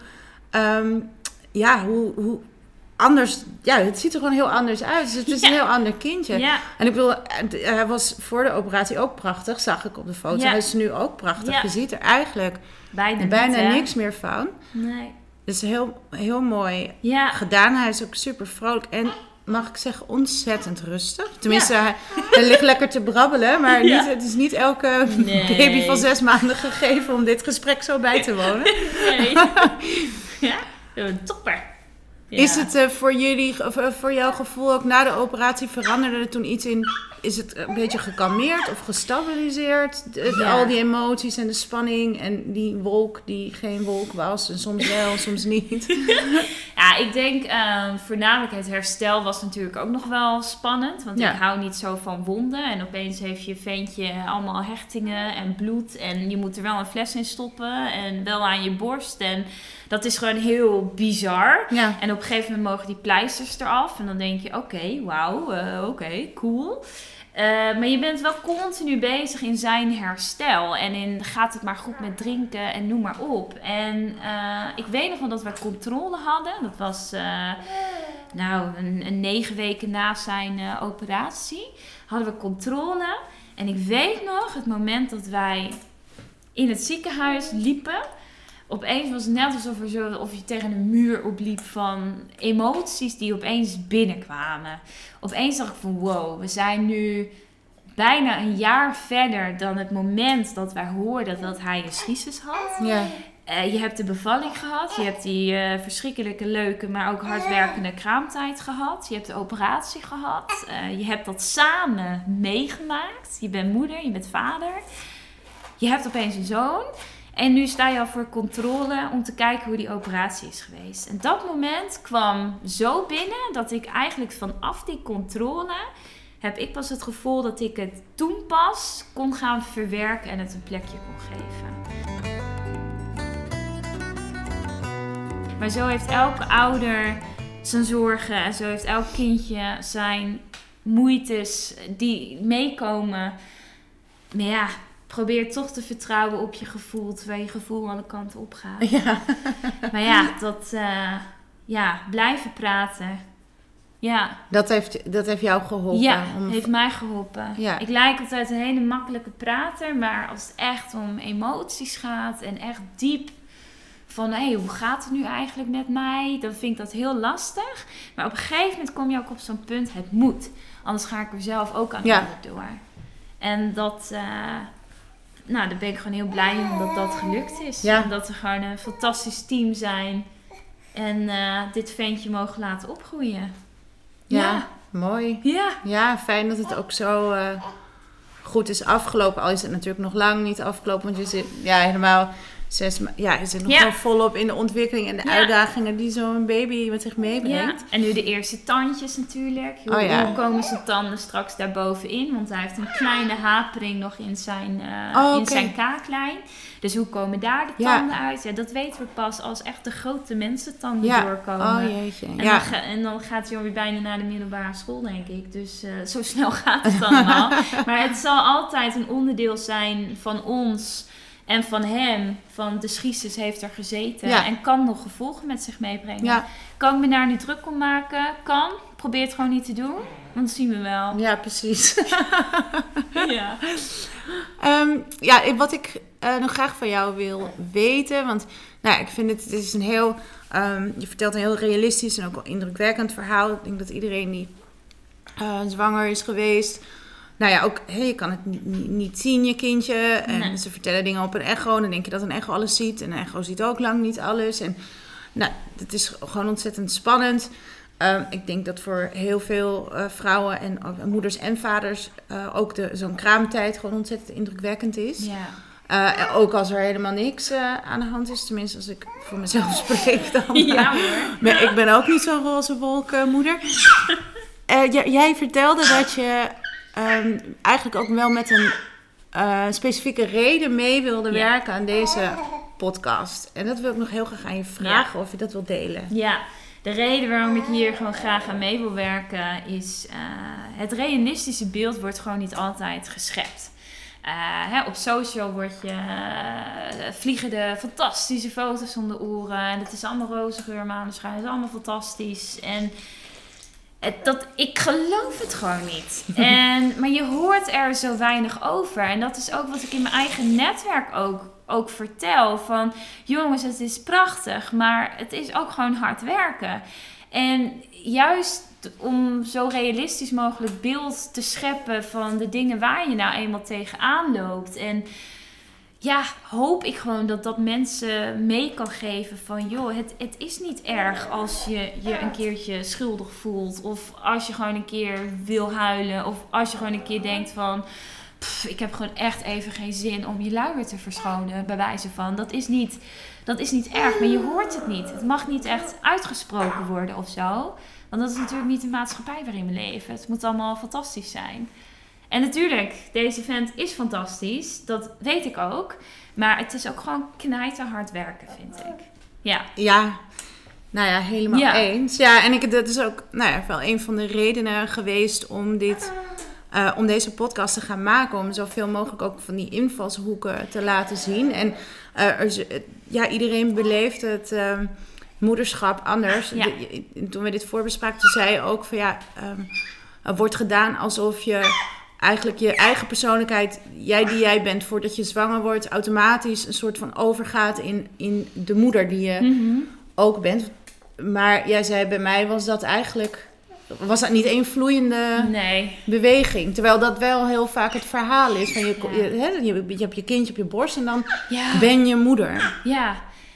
Um, ja, hoe... hoe anders, ja, het ziet er gewoon heel anders uit. Dus het is ja. een heel ander kindje. Ja. En ik bedoel, hij was voor de operatie ook prachtig, zag ik op de foto. Ja. Hij is nu ook prachtig. Ja. Je ziet er eigenlijk bijna, bijna niet, niks meer van. Nee. Het is heel, heel mooi ja. gedaan. Hij is ook super vrolijk en, mag ik zeggen, ontzettend rustig. Tenminste, ja. hij, hij ligt lekker te brabbelen, maar ja. niet, het is niet elke nee. baby van zes maanden gegeven om dit gesprek zo bij te wonen. Nee. Ja, een topper. Ja. Is het uh, voor jullie, of, uh, voor jouw gevoel ook na de operatie veranderde er toen iets in? Is het een beetje gekalmeerd of gestabiliseerd? De, ja. Al die emoties en de spanning en die wolk die geen wolk was. En soms wel, soms niet. Ja, ik denk uh, voornamelijk het herstel was natuurlijk ook nog wel spannend. Want ja. ik hou niet zo van wonden. En opeens heeft je ventje allemaal hechtingen en bloed. En je moet er wel een fles in stoppen. En wel aan je borst. En dat is gewoon heel bizar. Ja. En op een gegeven moment mogen die pleisters eraf. En dan denk je, oké, okay, wauw, uh, oké, okay, cool. Uh, maar je bent wel continu bezig in zijn herstel. En in gaat het maar goed met drinken en noem maar op. En uh, ik weet nog wel dat we controle hadden. Dat was uh, nou een, een negen weken na zijn uh, operatie. Hadden we controle. En ik weet nog het moment dat wij in het ziekenhuis liepen. Opeens was het net alsof er zo, of je tegen een muur opliep van emoties die opeens binnenkwamen. Opeens dacht ik van wow, we zijn nu bijna een jaar verder dan het moment dat wij hoorden dat hij een schisis had. Ja. Uh, je hebt de bevalling gehad, je hebt die uh, verschrikkelijke leuke, maar ook hardwerkende kraamtijd gehad. Je hebt de operatie gehad, uh, je hebt dat samen meegemaakt. Je bent moeder, je bent vader. Je hebt opeens een zoon. En nu sta je al voor controle om te kijken hoe die operatie is geweest. En dat moment kwam zo binnen dat ik eigenlijk vanaf die controle heb ik pas het gevoel dat ik het toen pas kon gaan verwerken en het een plekje kon geven. Maar zo heeft elke ouder zijn zorgen en zo heeft elk kindje zijn moeites die meekomen. Maar ja, probeer toch te vertrouwen op je gevoel, terwijl je gevoel alle kanten op gaat. Ja. Maar ja, dat, uh, ja, blijven praten. Ja. Dat heeft, dat heeft jou geholpen? Ja, om... heeft mij geholpen. Ja. Ik lijk altijd een hele makkelijke prater, maar als het echt om emoties gaat en echt diep van, hé, hey, hoe gaat het nu eigenlijk met mij? Dan vind ik dat heel lastig. Maar op een gegeven moment kom je ook op zo'n punt, het moet. Anders ga ik er zelf ook aan ja. door. En dat, uh, nou, daar ben ik gewoon heel blij om dat dat gelukt is. Ja. En dat we gewoon een fantastisch team zijn. En uh, dit ventje mogen laten opgroeien. Ja, ja. Mooi. Ja. Ja, fijn dat het ook zo uh, goed is afgelopen. Al is het natuurlijk nog lang niet afgelopen. Want je zit ja, helemaal zes ma- ja, je zit nog Ja. wel volop in de ontwikkeling en de Ja. uitdagingen die zo'n baby met zich Ja, meebrengt. en nu de eerste tandjes natuurlijk. Hoe, Oh ja. hoe komen zijn tanden straks daarbovenin? Want hij heeft een kleine hapering nog in zijn, uh, Oh, in oké. zijn kaaklijn. Dus hoe komen daar de Ja. tanden uit? Ja, dat weten we pas als echt de grote mensentanden Ja. doorkomen. Oh jeetje. En, Ja. dan ga- en dan gaat hij alweer bijna naar de middelbare school, denk ik. Dus uh, zo snel gaat het allemaal. Maar het zal altijd een onderdeel zijn van ons en van hem. Van de schisis heeft er gezeten Ja. en kan nog gevolgen met zich meebrengen. Ja. Kan ik me daar nu druk om maken? Kan. Probeer het gewoon niet te doen. Want dat zien we wel. Ja, precies. Ja. Um, ja, wat ik uh, nog graag van jou wil weten, want nou, ik vind het, het is een heel, um, je vertelt een heel realistisch en ook wel indrukwekkend verhaal. Ik denk dat iedereen die uh, zwanger is geweest, nou ja, ook hey, je kan het niet, niet, niet zien, je kindje. En Nee. ze vertellen dingen op een echo en dan denk je dat een echo alles ziet. En een echo ziet ook lang niet alles. En nou, het is gewoon ontzettend spannend. Um, ik denk dat voor heel veel uh, vrouwen en uh, moeders en vaders uh, ook de, zo'n kraamtijd gewoon ontzettend indrukwekkend is. Ja. Uh, ook als er helemaal niks uh, aan de hand is. Tenminste, als ik voor mezelf spreek dan. Ja hoor. Maar ik ben ook niet zo'n roze wolk uh, moeder. Uh, j- jij vertelde dat je um, eigenlijk ook wel met een uh, specifieke reden mee wilde Ja. werken aan deze podcast. En dat wil ik nog heel graag aan je vragen of je dat wilt delen. Ja, de reden waarom ik hier gewoon graag aan mee wil werken is... Uh, het realistische beeld wordt gewoon niet altijd geschept. Uh, hè, op social word je, uh, vliegen de fantastische foto's om de oren. En het is allemaal roze geur, maneschijn. Het is allemaal fantastisch. En het, dat, ik geloof het gewoon niet. En, maar je hoort er zo weinig over. En dat is ook wat ik in mijn eigen netwerk ook, ook vertel. Van jongens, het is prachtig, maar het is ook gewoon hard werken. En juist om zo realistisch mogelijk beeld te scheppen van de dingen waar je nou eenmaal tegenaan loopt. En ja, hoop ik gewoon dat dat mensen mee kan geven van joh, het, het is niet erg als je je een keertje schuldig voelt. Of als je gewoon een keer wil huilen. Of als je gewoon een keer denkt van pff, ik heb gewoon echt even geen zin om je luier te verschonen, bij wijze van. Dat is niet, dat is niet erg, maar je hoort het niet. Het mag niet echt uitgesproken worden of zo. Want dat is natuurlijk niet de maatschappij waarin we leven. Het moet allemaal fantastisch zijn. En natuurlijk, deze vent is fantastisch. Dat weet ik ook. Maar het is ook gewoon knijterhard werken, vind ik. Ja. Ja, nou ja, helemaal Ja. eens. Ja, en ik, dat is ook nou ja, wel een van de redenen geweest om dit... Uh, om deze podcast te gaan maken. Om zoveel mogelijk ook van die invalshoeken te laten zien. En uh, er, is- ja, iedereen beleeft het uh, moederschap anders. Ja. De- toen we dit voorbespraken, toen zei je ook van ja... Um, er wordt gedaan alsof je eigenlijk je eigen persoonlijkheid... jij die jij bent voordat je zwanger wordt... automatisch een soort van overgaat in, in de moeder die je Mm-hmm. ook bent. Maar jij zei bij mij was dat eigenlijk... was dat niet één vloeiende... Nee. beweging. Terwijl dat wel heel vaak het verhaal is. Van je, Ja. je, hè, je, je hebt je kindje op je borst en dan Ja. ben je moeder. Ja,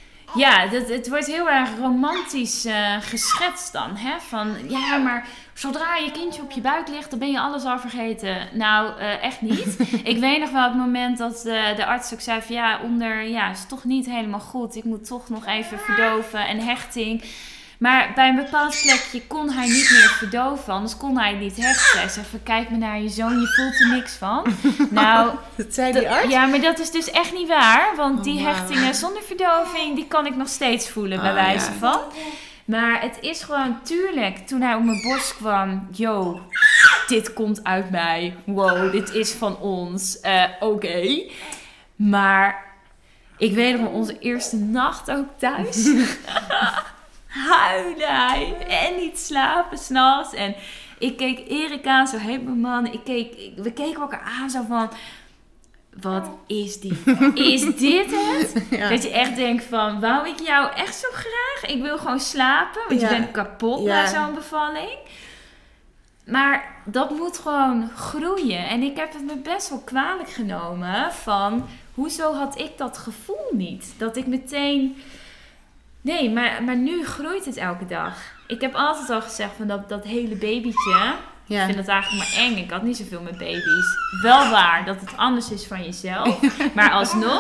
ja dat, het wordt heel erg romantisch uh, geschetst dan. Hè? Van, ja, maar zodra je kindje op je buik ligt, dan ben je alles al vergeten. Nou, uh, echt niet. Ik weet nog wel het moment dat de, de arts ook zei van... ja, onder, ja, is toch niet helemaal goed. Ik moet toch nog even verdoven en hechting... Maar bij een bepaald plekje kon hij niet meer verdoven, anders kon hij niet hechten. Hij zei van, kijk maar naar je zoon, je voelt er niks van. Nou, Dat zei dat- die arts? ja, maar dat is dus echt niet waar. Want Oh, die wauw. hechtingen zonder verdoving, die kan ik nog steeds voelen, bij Oh, wijze ja. van. Maar het is gewoon, tuurlijk, toen hij op mijn borst kwam, yo, dit komt uit mij. Wow, dit is van ons. Eh, Oké. Maar ik weet nog onze eerste nacht ook thuis. Huilde hij en niet slapen s'nachts. En ik keek Erik aan, zo heet mijn man. Ik keek, ik- we keken elkaar aan zo van... Wat is dit? Is dit het? Ja. Dat je echt denkt van... Wou ik jou echt zo graag? Ik wil gewoon slapen. Want Ja. je bent kapot Ja. na zo'n bevalling. Maar dat moet gewoon groeien. En ik heb het me best wel kwalijk genomen van... Hoezo had ik dat gevoel niet? Dat ik meteen... Nee, maar, maar nu groeit het elke dag. Ik heb altijd al gezegd van dat, dat hele babytje... Ja. Ik vind het eigenlijk maar eng. Ik had niet zoveel met baby's. Wel waar dat het anders is van jezelf. Maar alsnog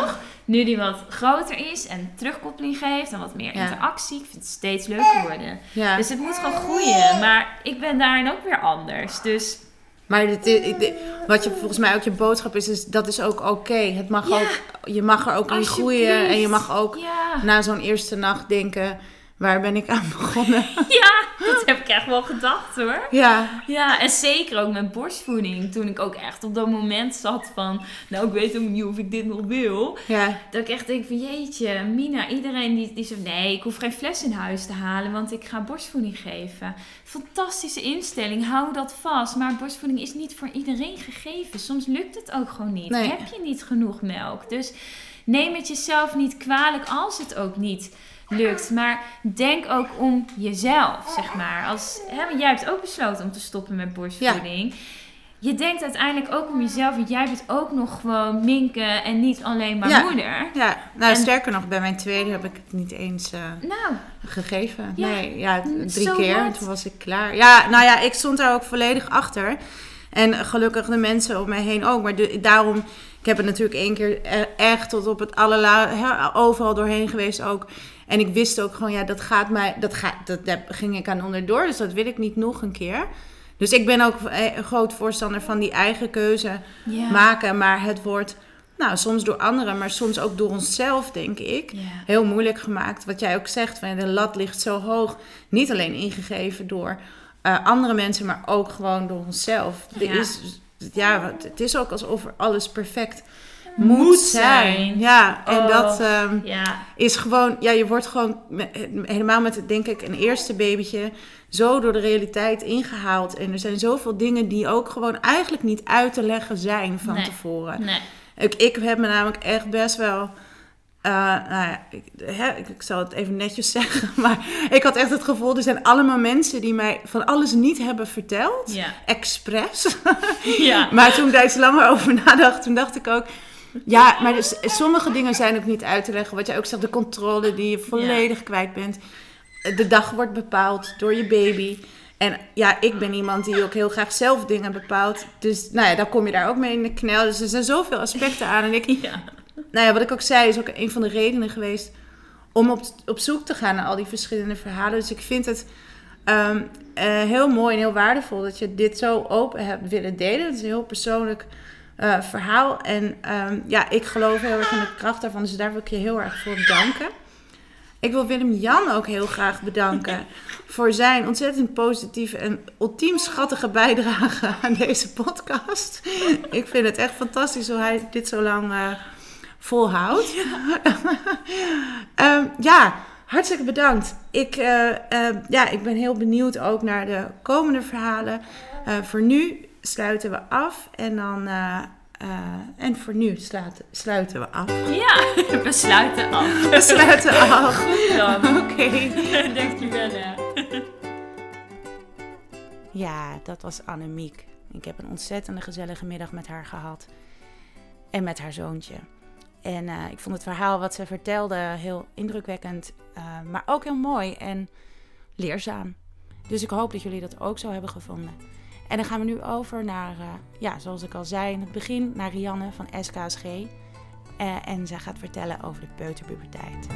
nu die wat groter is en terugkoppeling geeft en wat meer ja. interactie, ik vind het steeds leuker worden. Ja. Dus het moet gewoon groeien. Maar ik ben daarin ook weer anders. Dus... Maar dit, dit, dit, wat je volgens mij ook je boodschap is, is dat is ook oké. Okay. Het mag ja. ook, je mag er ook in groeien. En je mag ook ja. na zo'n eerste nacht denken, waar ben ik aan begonnen? Ja, dat heb ik echt wel gedacht hoor. Ja. Ja, en zeker ook met borstvoeding. Toen ik ook echt op dat moment zat van, nou ik weet ook niet of ik dit nog wil. Ja. Dat ik echt denk van jeetje, Mina, iedereen die, die zegt nee, ik hoef geen fles in huis te halen, want ik ga borstvoeding geven. Fantastische instelling, hou dat vast. Maar borstvoeding is niet voor iedereen gegeven. Soms lukt het ook gewoon niet. Nee. Heb je niet genoeg melk? Dus neem het jezelf niet kwalijk als het ook niet lukt. Maar denk ook om jezelf, zeg maar. Als, hè, jij hebt ook besloten om te stoppen met borstvoeding. Ja. Je denkt uiteindelijk ook om jezelf. Want jij bent ook nog gewoon Minke en niet alleen maar ja. moeder. Ja, nou en, sterker nog, bij mijn tweede heb ik het niet eens uh, nou, gegeven. Ja, nee, ja, drie so keer. what? Toen was ik klaar. Ja, nou ja, ik stond daar ook volledig achter. En gelukkig de mensen om mij heen ook. Maar de, daarom, ik heb het natuurlijk één keer echt tot op het allerlaatste, overal doorheen geweest ook. En ik wist ook gewoon, ja, dat gaat mij, dat, gaat, dat daar ging ik aan onderdoor. Dus dat wil ik niet nog een keer. Dus ik ben ook een groot voorstander van die eigen keuze ja. maken. Maar het wordt, nou, soms door anderen, maar soms ook door onszelf, denk ik, ja. heel moeilijk gemaakt. Wat jij ook zegt, van de lat ligt zo hoog. Niet alleen ingegeven door uh, andere mensen, maar ook gewoon door onszelf. Ja. Er is, ja, het is ook alsof er alles perfect moet, moet zijn. zijn. Ja, en oh, dat um, ja. is gewoon, ja, je wordt gewoon helemaal met, denk ik, een eerste babytje zo door de realiteit ingehaald. En er zijn zoveel dingen die ook gewoon eigenlijk niet uit te leggen zijn van nee. tevoren. Nee. Ik, ik heb me namelijk echt best wel, uh, nou ja, ik, hè, ik, ik zal het even netjes zeggen, maar ik had echt het gevoel, er zijn allemaal mensen die mij van alles niet hebben verteld, ja. expres. Ja. Maar toen ik daar iets langer over nadacht, toen dacht ik ook, ja, maar dus, sommige dingen zijn ook niet uit te leggen. Wat jij ook zegt, de controle die je volledig ja. kwijt bent. De dag wordt bepaald door je baby. En ja, ik ben iemand die ook heel graag zelf dingen bepaalt. Dus nou ja, dan kom je daar ook mee in de knel. Dus er zijn zoveel aspecten aan. En ik, ja. nou ja, wat ik ook zei, is ook een van de redenen geweest om op, op zoek te gaan naar al die verschillende verhalen. Dus ik vind het um, uh, heel mooi en heel waardevol dat je dit zo open hebt willen delen. Het is een heel persoonlijk uh, verhaal. En um, ja, ik geloof heel erg in de kracht daarvan. Dus daar wil ik je heel erg voor bedanken. Ik wil Willem-Jan ook heel graag bedanken voor zijn ontzettend positieve en ultiem schattige bijdrage aan deze podcast. Ik vind het echt fantastisch hoe hij dit zo lang uh, volhoudt. Ja. um, ja, hartstikke bedankt. Ik, uh, uh, ja, ik ben heel benieuwd ook naar de komende verhalen. Uh, voor nu sluiten we af en dan... Uh, Uh, en voor nu sluiten, sluiten we af. Ja, we sluiten af. We sluiten af. Goed dan. Oké. Okay. Dankjewel. Hè. Ja, dat was Annemiek. Ik heb een ontzettende gezellige middag met haar gehad. En met haar zoontje. En uh, ik vond het verhaal wat ze vertelde heel indrukwekkend. Uh, maar ook heel mooi en leerzaam. Dus ik hoop dat jullie dat ook zo hebben gevonden. En dan gaan we nu over naar, uh, ja, zoals ik al zei in het begin, naar Rianne van S K S G. Uh, en zij gaat vertellen over de peuterpuberteit.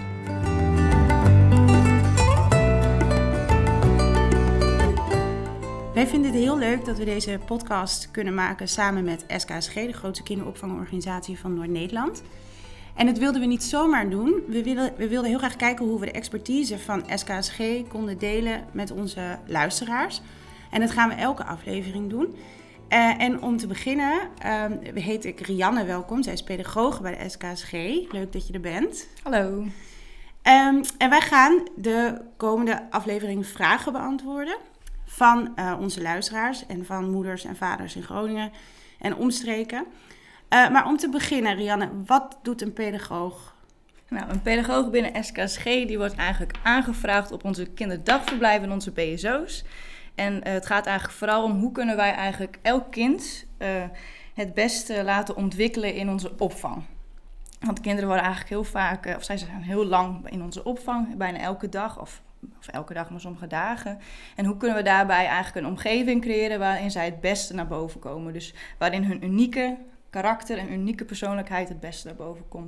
Wij vinden het heel leuk dat we deze podcast kunnen maken samen met S K S G, de grootste kinderopvangorganisatie van Noord-Nederland. En dat wilden we niet zomaar doen. We wilden, we wilden heel graag kijken hoe we de expertise van S K S G konden delen met onze luisteraars. En dat gaan we elke aflevering doen. Uh, en om te beginnen uh, heet ik Rianne welkom. Zij is pedagoog bij de S K S G. Leuk dat je er bent. Hallo. Um, en wij gaan de komende aflevering vragen beantwoorden van uh, onze luisteraars en van moeders en vaders in Groningen en omstreken. Uh, maar om te beginnen, Rianne, wat doet een pedagoog? Nou, een pedagoog binnen S K S G die wordt eigenlijk aangevraagd op onze kinderdagverblijven en onze P S O's. En uh, het gaat eigenlijk vooral om hoe kunnen wij eigenlijk elk kind uh, het beste laten ontwikkelen in onze opvang. Want kinderen worden eigenlijk heel vaak, uh, of zij zijn heel lang in onze opvang, bijna elke dag of, of elke dag maar sommige dagen. En hoe kunnen we daarbij eigenlijk een omgeving creëren waarin zij het beste naar boven komen. Dus waarin hun unieke karakter en unieke persoonlijkheid het beste naar boven komt.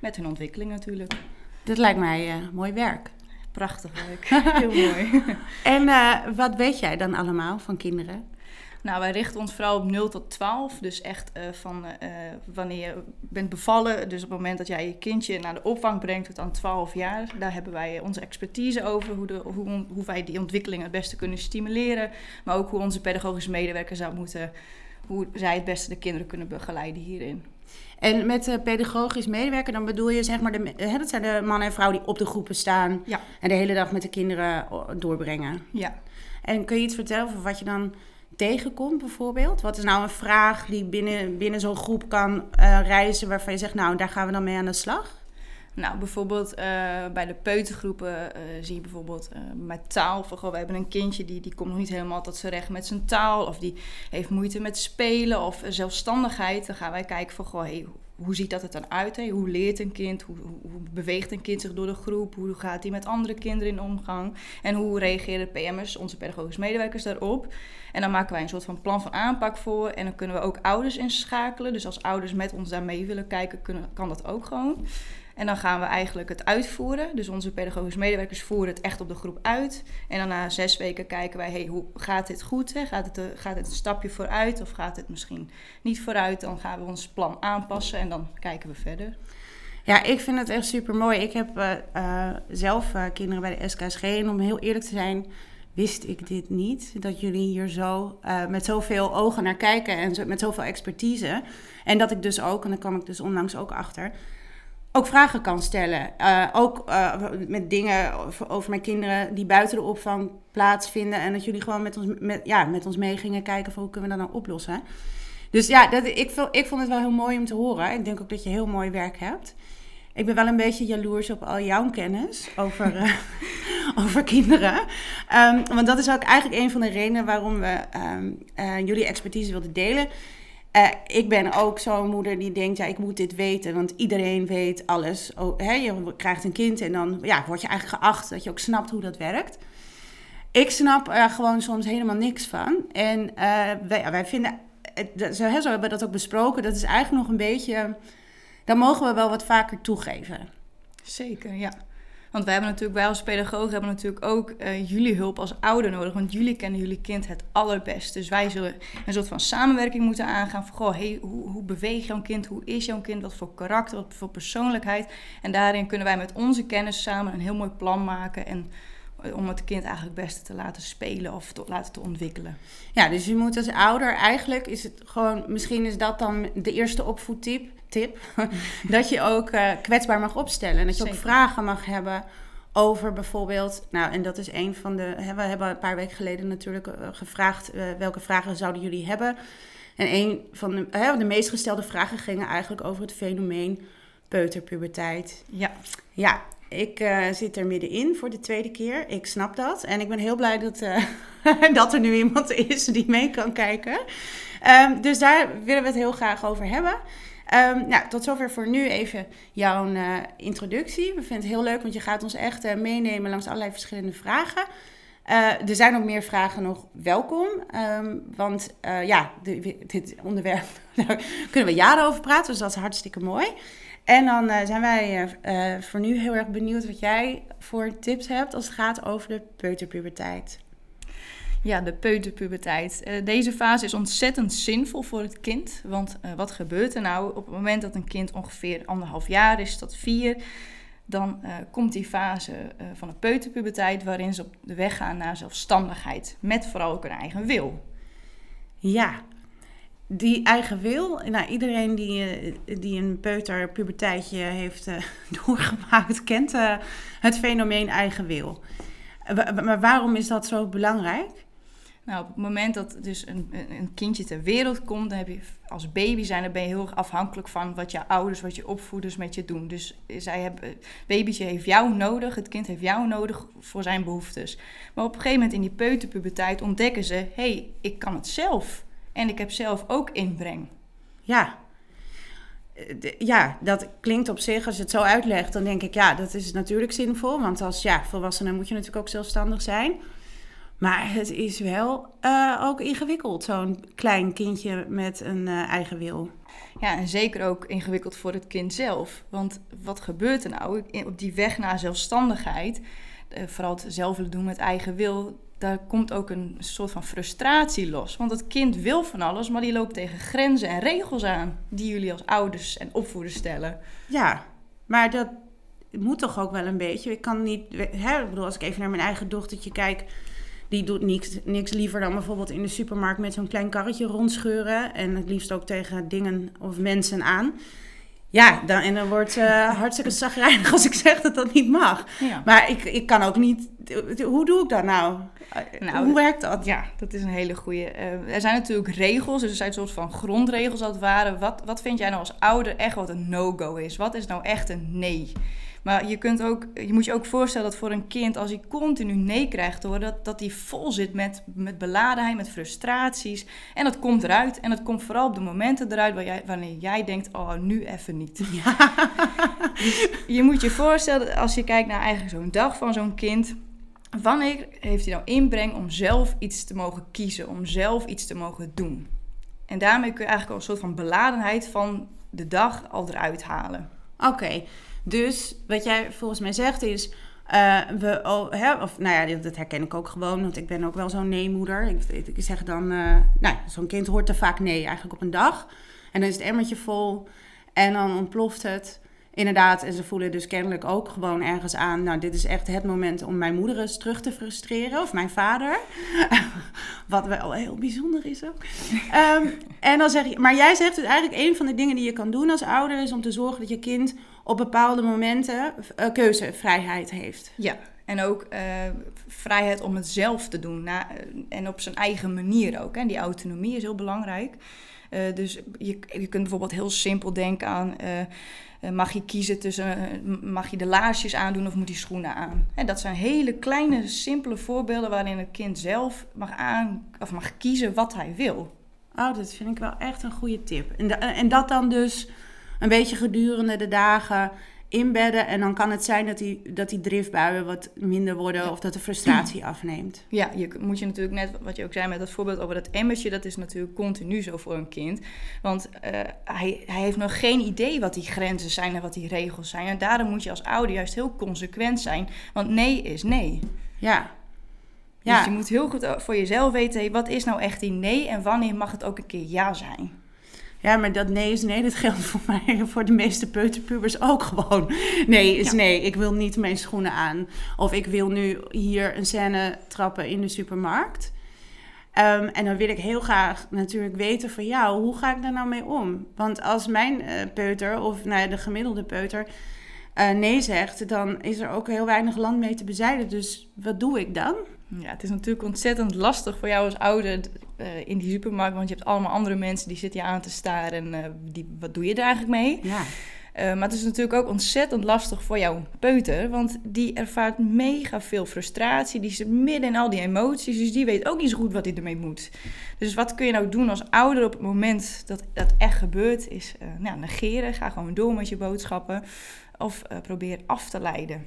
met hun ontwikkeling natuurlijk. Dat lijkt mij uh, mooi werk. Prachtig werk, heel mooi. En uh, wat weet jij dan allemaal van kinderen? Nou, wij richten ons vooral op nul tot twaalf. Dus echt uh, van uh, wanneer je bent bevallen, dus op het moment dat jij je kindje naar de opvang brengt tot aan twaalf jaar. Daar hebben wij onze expertise over, hoe, de, hoe, hoe wij die ontwikkeling het beste kunnen stimuleren. Maar ook hoe onze pedagogische medewerkers zou moeten, hoe zij het beste de kinderen kunnen begeleiden hierin. En met uh, pedagogisch medewerker, dan bedoel je zeg maar, de, hè, dat zijn de mannen en vrouwen die op de groepen staan. Ja. En de hele dag met de kinderen doorbrengen. Ja. En kun je iets vertellen over wat je dan tegenkomt bijvoorbeeld? Wat is nou een vraag die binnen, binnen zo'n groep kan uh, reizen waarvan je zegt, nou, daar gaan we dan mee aan de slag? Nou, bijvoorbeeld uh, bij de peutergroepen uh, zie je bijvoorbeeld uh, met taal. Van, goh, we hebben een kindje die, die komt nog niet helemaal tot zijn recht met zijn taal. Of die heeft moeite met spelen of zelfstandigheid. Dan gaan wij kijken van, goh, hey, hoe ziet dat er dan uit? Hè? Hoe leert een kind? Hoe, hoe, hoe beweegt een kind zich door de groep? Hoe gaat hij met andere kinderen in omgang? En hoe reageren P M'ers, onze pedagogische medewerkers, daarop? En dan maken wij een soort van plan van aanpak voor. En dan kunnen we ook ouders inschakelen. Dus als ouders met ons daar mee willen kijken, kunnen, kan dat ook gewoon. En dan gaan we eigenlijk het uitvoeren. Dus onze pedagogische medewerkers voeren het echt op de groep uit. En dan na zes weken kijken wij, hey, hoe gaat dit goed? Hè? Gaat het, gaat het een stapje vooruit of gaat het misschien niet vooruit? Dan gaan we ons plan aanpassen en dan kijken we verder. Ja, ik vind het echt super mooi. Ik heb uh, uh, zelf uh, kinderen bij de S K S G. En om heel eerlijk te zijn, wist ik dit niet. Dat jullie hier zo uh, met zoveel ogen naar kijken en zo, met zoveel expertise. En dat ik dus ook, en daar kwam ik dus onlangs ook achter, ook vragen kan stellen. Uh, ook uh, met dingen over, over mijn kinderen die buiten de opvang plaatsvinden. En dat jullie gewoon met ons, met, ja, met ons mee gingen kijken van hoe kunnen we dat nou oplossen. Dus ja, dat, ik, ik vond het wel heel mooi om te horen. Ik denk ook dat je heel mooi werk hebt. Ik ben wel een beetje jaloers op al jouw kennis over, uh, over kinderen. Um, want dat is ook eigenlijk een van de redenen waarom we um, uh, jullie expertise wilden delen. Uh, ik ben ook zo'n moeder die denkt, ja, ik moet dit weten, want iedereen weet alles. Oh, hè, je krijgt een kind en dan ja, word je eigenlijk geacht dat je ook snapt hoe dat werkt. Ik snap er gewoon soms helemaal niks van. En uh, wij, wij vinden, zo, hè, zo hebben we dat ook besproken, dat is eigenlijk nog een beetje, daar mogen we wel wat vaker toegeven. Zeker, ja. Want wij hebben natuurlijk, wij als pedagogen hebben natuurlijk ook uh, jullie hulp als ouder nodig. Want jullie kennen jullie kind het allerbest. Dus wij zullen een soort van samenwerking moeten aangaan. Van, goh, hey, hoe, hoe beweegt jouw kind? Hoe is jouw kind? Wat voor karakter? Wat voor persoonlijkheid? En daarin kunnen wij met onze kennis samen een heel mooi plan maken. En om het kind eigenlijk het beste te laten spelen of te laten te ontwikkelen. Ja, dus je moet als ouder eigenlijk, is het gewoon, misschien is dat dan de eerste opvoedtip. Tip, dat je ook uh, kwetsbaar mag opstellen. En dat je Zeker. ook vragen mag hebben over bijvoorbeeld, nou, en dat is een van de, hè, we hebben een paar weken geleden natuurlijk uh, gevraagd uh, welke vragen zouden jullie hebben. En een van de, uh, de meest gestelde vragen gingen eigenlijk over het fenomeen peuterpuberteit. Ja. Ja, ik uh, zit er middenin voor de tweede keer. Ik snap dat. En ik ben heel blij dat, uh, dat er nu iemand is die mee kan kijken. Um, dus daar willen we het heel graag over hebben. Um, nou, tot zover voor nu even jouw uh, introductie. We vinden het heel leuk, want je gaat ons echt uh, meenemen langs allerlei verschillende vragen. Uh, er zijn ook meer vragen nog welkom. Um, want uh, ja, de, dit onderwerp, daar kunnen we jaren over praten, dus dat is hartstikke mooi. En dan uh, zijn wij uh, uh, voor nu heel erg benieuwd wat jij voor tips hebt als het gaat over de peuterpuberteit. Ja, de peuterpuberteit. Uh, deze fase is ontzettend zinvol voor het kind. Want uh, wat gebeurt er nou op het moment dat een kind ongeveer anderhalf jaar is tot vier? Dan uh, komt die fase uh, van de peuterpuberteit waarin ze op de weg gaan naar zelfstandigheid. Met vooral ook een eigen wil. Ja, die eigen wil. Nou, iedereen die, uh, die een peuterpuberteitje heeft uh, doorgemaakt kent uh, het fenomeen eigen wil. Uh, maar waarom is dat zo belangrijk? Nou, op het moment dat dus een, een kindje ter wereld komt, dan heb je als baby zijn, dan ben je heel erg afhankelijk van wat je ouders, wat je opvoeders met je doen. Dus zij hebben, het babytje heeft jou nodig, het kind heeft jou nodig voor zijn behoeftes. Maar op een gegeven moment in die peuterpuberteit ontdekken ze, hé, hey, ik kan het zelf. En ik heb zelf ook inbreng. Ja. Ja, dat klinkt op zich, als je het zo uitlegt, dan denk ik, ja, dat is natuurlijk zinvol. Want als ja, volwassene moet je natuurlijk ook zelfstandig zijn. Maar het is wel uh, ook ingewikkeld, zo'n klein kindje met een uh, eigen wil. Ja, en zeker ook ingewikkeld voor het kind zelf. Want wat gebeurt er nou op die weg naar zelfstandigheid? Uh, vooral het zelf willen doen met eigen wil. Daar komt ook een soort van frustratie los. Want het kind wil van alles, maar die loopt tegen grenzen en regels aan. Die jullie als ouders en opvoeders stellen. Ja, maar dat moet toch ook wel een beetje. Ik kan niet, hè, ik bedoel, als ik even naar mijn eigen dochtertje kijk, die doet niks, niks liever dan bijvoorbeeld in de supermarkt met zo'n klein karretje rondscheuren. En het liefst ook tegen dingen of mensen aan. Ja, dan, en dan wordt uh, hartstikke chagrijnig als ik zeg dat dat niet mag. Ja. Maar ik, ik kan ook niet. Hoe doe ik dat nou? nou Hoe werkt dat? Ja, dat is een hele goeie. Uh, er zijn natuurlijk regels, dus er zijn een soort van grondregels als het ware. Wat, wat vind jij nou als ouder echt wat een no-go is? Wat is nou echt een nee? Maar je, kunt ook, je moet je ook voorstellen dat voor een kind, als hij continu nee krijgt te horen, dat, dat hij vol zit met, met beladenheid, met frustraties. En dat komt eruit. En dat komt vooral op de momenten eruit waar jij, wanneer jij denkt, oh, nu even niet. Ja. Dus je moet je voorstellen, als je kijkt naar eigenlijk zo'n dag van zo'n kind, wanneer heeft hij nou inbreng om zelf iets te mogen kiezen, om zelf iets te mogen doen? En daarmee kun je eigenlijk al een soort van beladenheid van de dag al eruit halen. Oké. Okay. Dus wat jij volgens mij zegt is, uh, we, oh, hè, of nou ja, dat herken ik ook gewoon, want ik ben ook wel zo'n nee-moeder. Ik, ik zeg dan, uh, nou, zo'n kind hoort er vaak nee eigenlijk op een dag. En dan is het emmertje vol en dan ontploft het. Inderdaad, en ze voelen dus kennelijk ook gewoon ergens aan, nou, dit is echt het moment om mijn moeder eens terug te frustreren, of mijn vader. Wat wel heel bijzonder is ook. Um, en dan zeg je, maar jij zegt dus eigenlijk, een van de dingen die je kan doen als ouder is om te zorgen dat je kind op bepaalde momenten uh, keuzevrijheid heeft. Ja, en ook uh, vrijheid om het zelf te doen. Na, uh, en op zijn eigen manier ook. Hè. Die autonomie is heel belangrijk. Uh, dus je, je kunt bijvoorbeeld heel simpel denken aan, Uh, uh, mag je kiezen tussen, uh, mag je de laarsjes aandoen of moet je schoenen aan? Hè, dat zijn hele kleine, simpele voorbeelden waarin het kind zelf mag, aan, of mag kiezen wat hij wil. Oh, dat vind ik wel echt een goede tip. En, de, en dat dan dus een beetje gedurende de dagen inbedden. En dan kan het zijn dat die, dat die driftbuien wat minder worden of dat de frustratie afneemt. Ja, je moet je natuurlijk net, wat je ook zei met dat voorbeeld over dat emmertje, dat is natuurlijk continu zo voor een kind. Want uh, hij, hij heeft nog geen idee wat die grenzen zijn en wat die regels zijn. En daarom moet je als ouder juist heel consequent zijn. Want nee is nee. Ja. Dus ja. Je moet heel goed voor jezelf weten, hey, wat is nou echt die nee en wanneer mag het ook een keer ja zijn? Ja, maar dat nee is nee, dat geldt voor mij, voor de meeste peuterpubers ook gewoon. Nee is ja. nee, ik wil niet mijn schoenen aan. Of ik wil nu hier een scène trappen in de supermarkt. Um, en dan wil ik heel graag natuurlijk weten van jou, hoe ga ik daar nou mee om? Want als mijn uh, peuter, of nou ja, de gemiddelde peuter, uh, nee zegt, dan is er ook heel weinig land mee te bezeilen. Dus wat doe ik dan? Ja, het is natuurlijk ontzettend lastig voor jou als ouder uh, in die supermarkt. Want je hebt allemaal andere mensen die zitten je aan te staren. En uh, die, wat doe je er eigenlijk mee? Ja. Uh, maar het is natuurlijk ook ontzettend lastig voor jouw peuter. Want die ervaart mega veel frustratie. Die zit midden in al die emoties. Dus die weet ook niet zo goed wat hij ermee moet. Dus wat kun je nou doen als ouder op het moment dat dat echt gebeurt? Is uh, nou, negeren. Ga gewoon door met je boodschappen. Of uh, probeer af te leiden.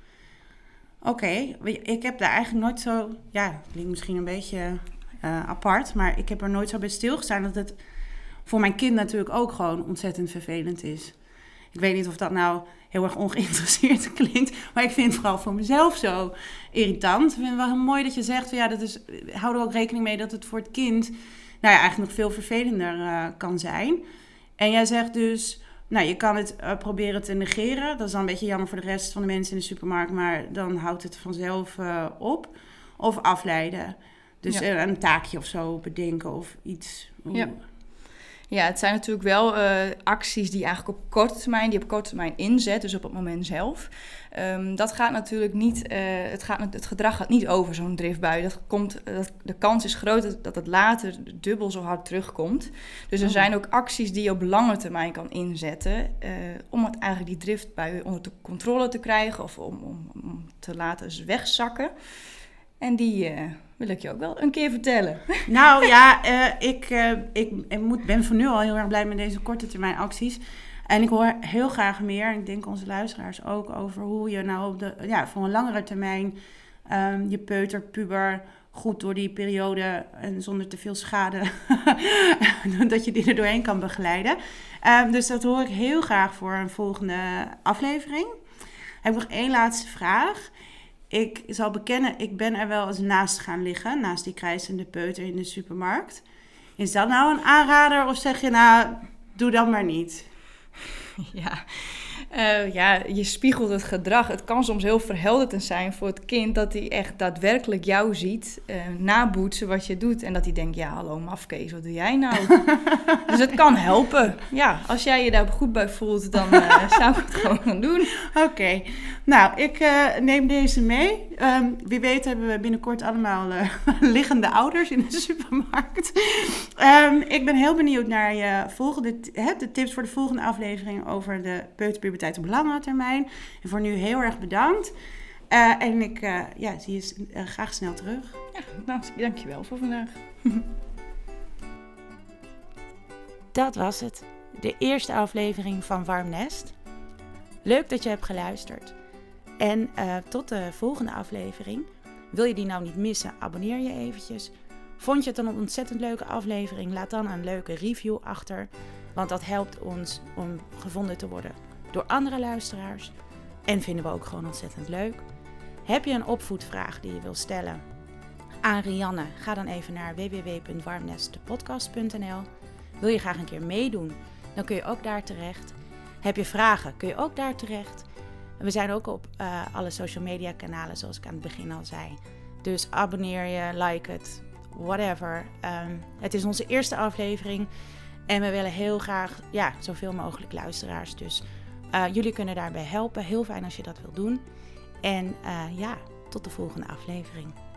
Oké, okay, ik heb daar eigenlijk nooit zo, ja, het klinkt misschien een beetje uh, apart, maar ik heb er nooit zo bij stilgestaan dat het voor mijn kind natuurlijk ook gewoon ontzettend vervelend is. Ik weet niet of dat nou heel erg ongeïnteresseerd klinkt, maar ik vind het vooral voor mezelf zo irritant. Ik vind het wel heel mooi dat je zegt, van, ja, dat is, hou er ook rekening mee dat het voor het kind, nou ja, eigenlijk nog veel vervelender uh, kan zijn. En jij zegt dus, nou, je kan het uh, proberen te negeren. Dat is dan een beetje jammer voor de rest van de mensen in de supermarkt, maar dan houdt het vanzelf uh, op. Of afleiden. Dus ja. uh, een taakje of zo bedenken of iets. Ja. Ja, het zijn natuurlijk wel uh, acties die eigenlijk op korte termijn, die op korte termijn inzet, dus op het moment zelf. Um, dat gaat natuurlijk niet, uh, het, gaat, het gedrag gaat niet over zo'n driftbui. Dat komt, dat, de kans is groot dat het later dubbel zo hard terugkomt. Dus er oh. zijn ook acties die je op lange termijn kan inzetten uh, om het eigenlijk die driftbui onder de controle te krijgen of om, om, om te laten wegzakken. En die uh, wil ik je ook wel een keer vertellen. Nou ja, uh, ik, uh, ik, ik moet, ben voor nu al heel erg blij met deze korte termijn acties. En ik hoor heel graag meer, en ik denk onze luisteraars ook, over hoe je nou op de, ja, voor een langere termijn um, je peuter, puber goed door die periode en zonder te veel schade, dat je die er doorheen kan begeleiden. Um, dus dat hoor ik heel graag voor een volgende aflevering. Heb ik nog één laatste vraag. Ik zal bekennen, ik ben er wel eens naast gaan liggen, naast die krijsende peuter in de supermarkt. Is dat nou een aanrader of zeg je nou, doe dat maar niet? Ja, uh, ja, je spiegelt het gedrag. Het kan soms heel verhelderend zijn voor het kind dat hij echt daadwerkelijk jou ziet, uh, naboetsen wat je doet. En dat hij denkt, ja hallo mafkees, wat doe jij nou? Dus het kan helpen. Ja, als jij je daar goed bij voelt, dan uh, zou ik het gewoon gaan doen. Oké, okay. Nou, ik uh, neem deze mee. Um, wie weet hebben we binnenkort allemaal uh, liggende ouders in de supermarkt. Um, ik ben heel benieuwd naar je volgende, hè, de tips voor de volgende aflevering over de peuterpuberteit op lange termijn. En voor nu heel erg bedankt. Uh, en ik uh, ja, zie je uh, graag snel terug. Ja, nou, dankjewel voor vandaag. Dat was het. De eerste aflevering van Warm Nest. Leuk dat je hebt geluisterd. En uh, tot de volgende aflevering. Wil je die nou niet missen, abonneer je eventjes. Vond je het een ontzettend leuke aflevering? Laat dan een leuke review achter. Want dat helpt ons om gevonden te worden door andere luisteraars. En vinden we ook gewoon ontzettend leuk. Heb je een opvoedvraag die je wil stellen aan Rianne? Ga dan even naar w w w punt warmnestpodcast punt n l. Wil je graag een keer meedoen? Dan kun je ook daar terecht. Heb je vragen? Kun je ook daar terecht. We zijn ook op uh, alle social media kanalen, zoals ik aan het begin al zei. Dus abonneer je, like het, whatever. Um, het is onze eerste aflevering. En we willen heel graag ja, zoveel mogelijk luisteraars. Dus uh, jullie kunnen daarbij helpen. Heel fijn als je dat wilt doen. En uh, ja, tot de volgende aflevering.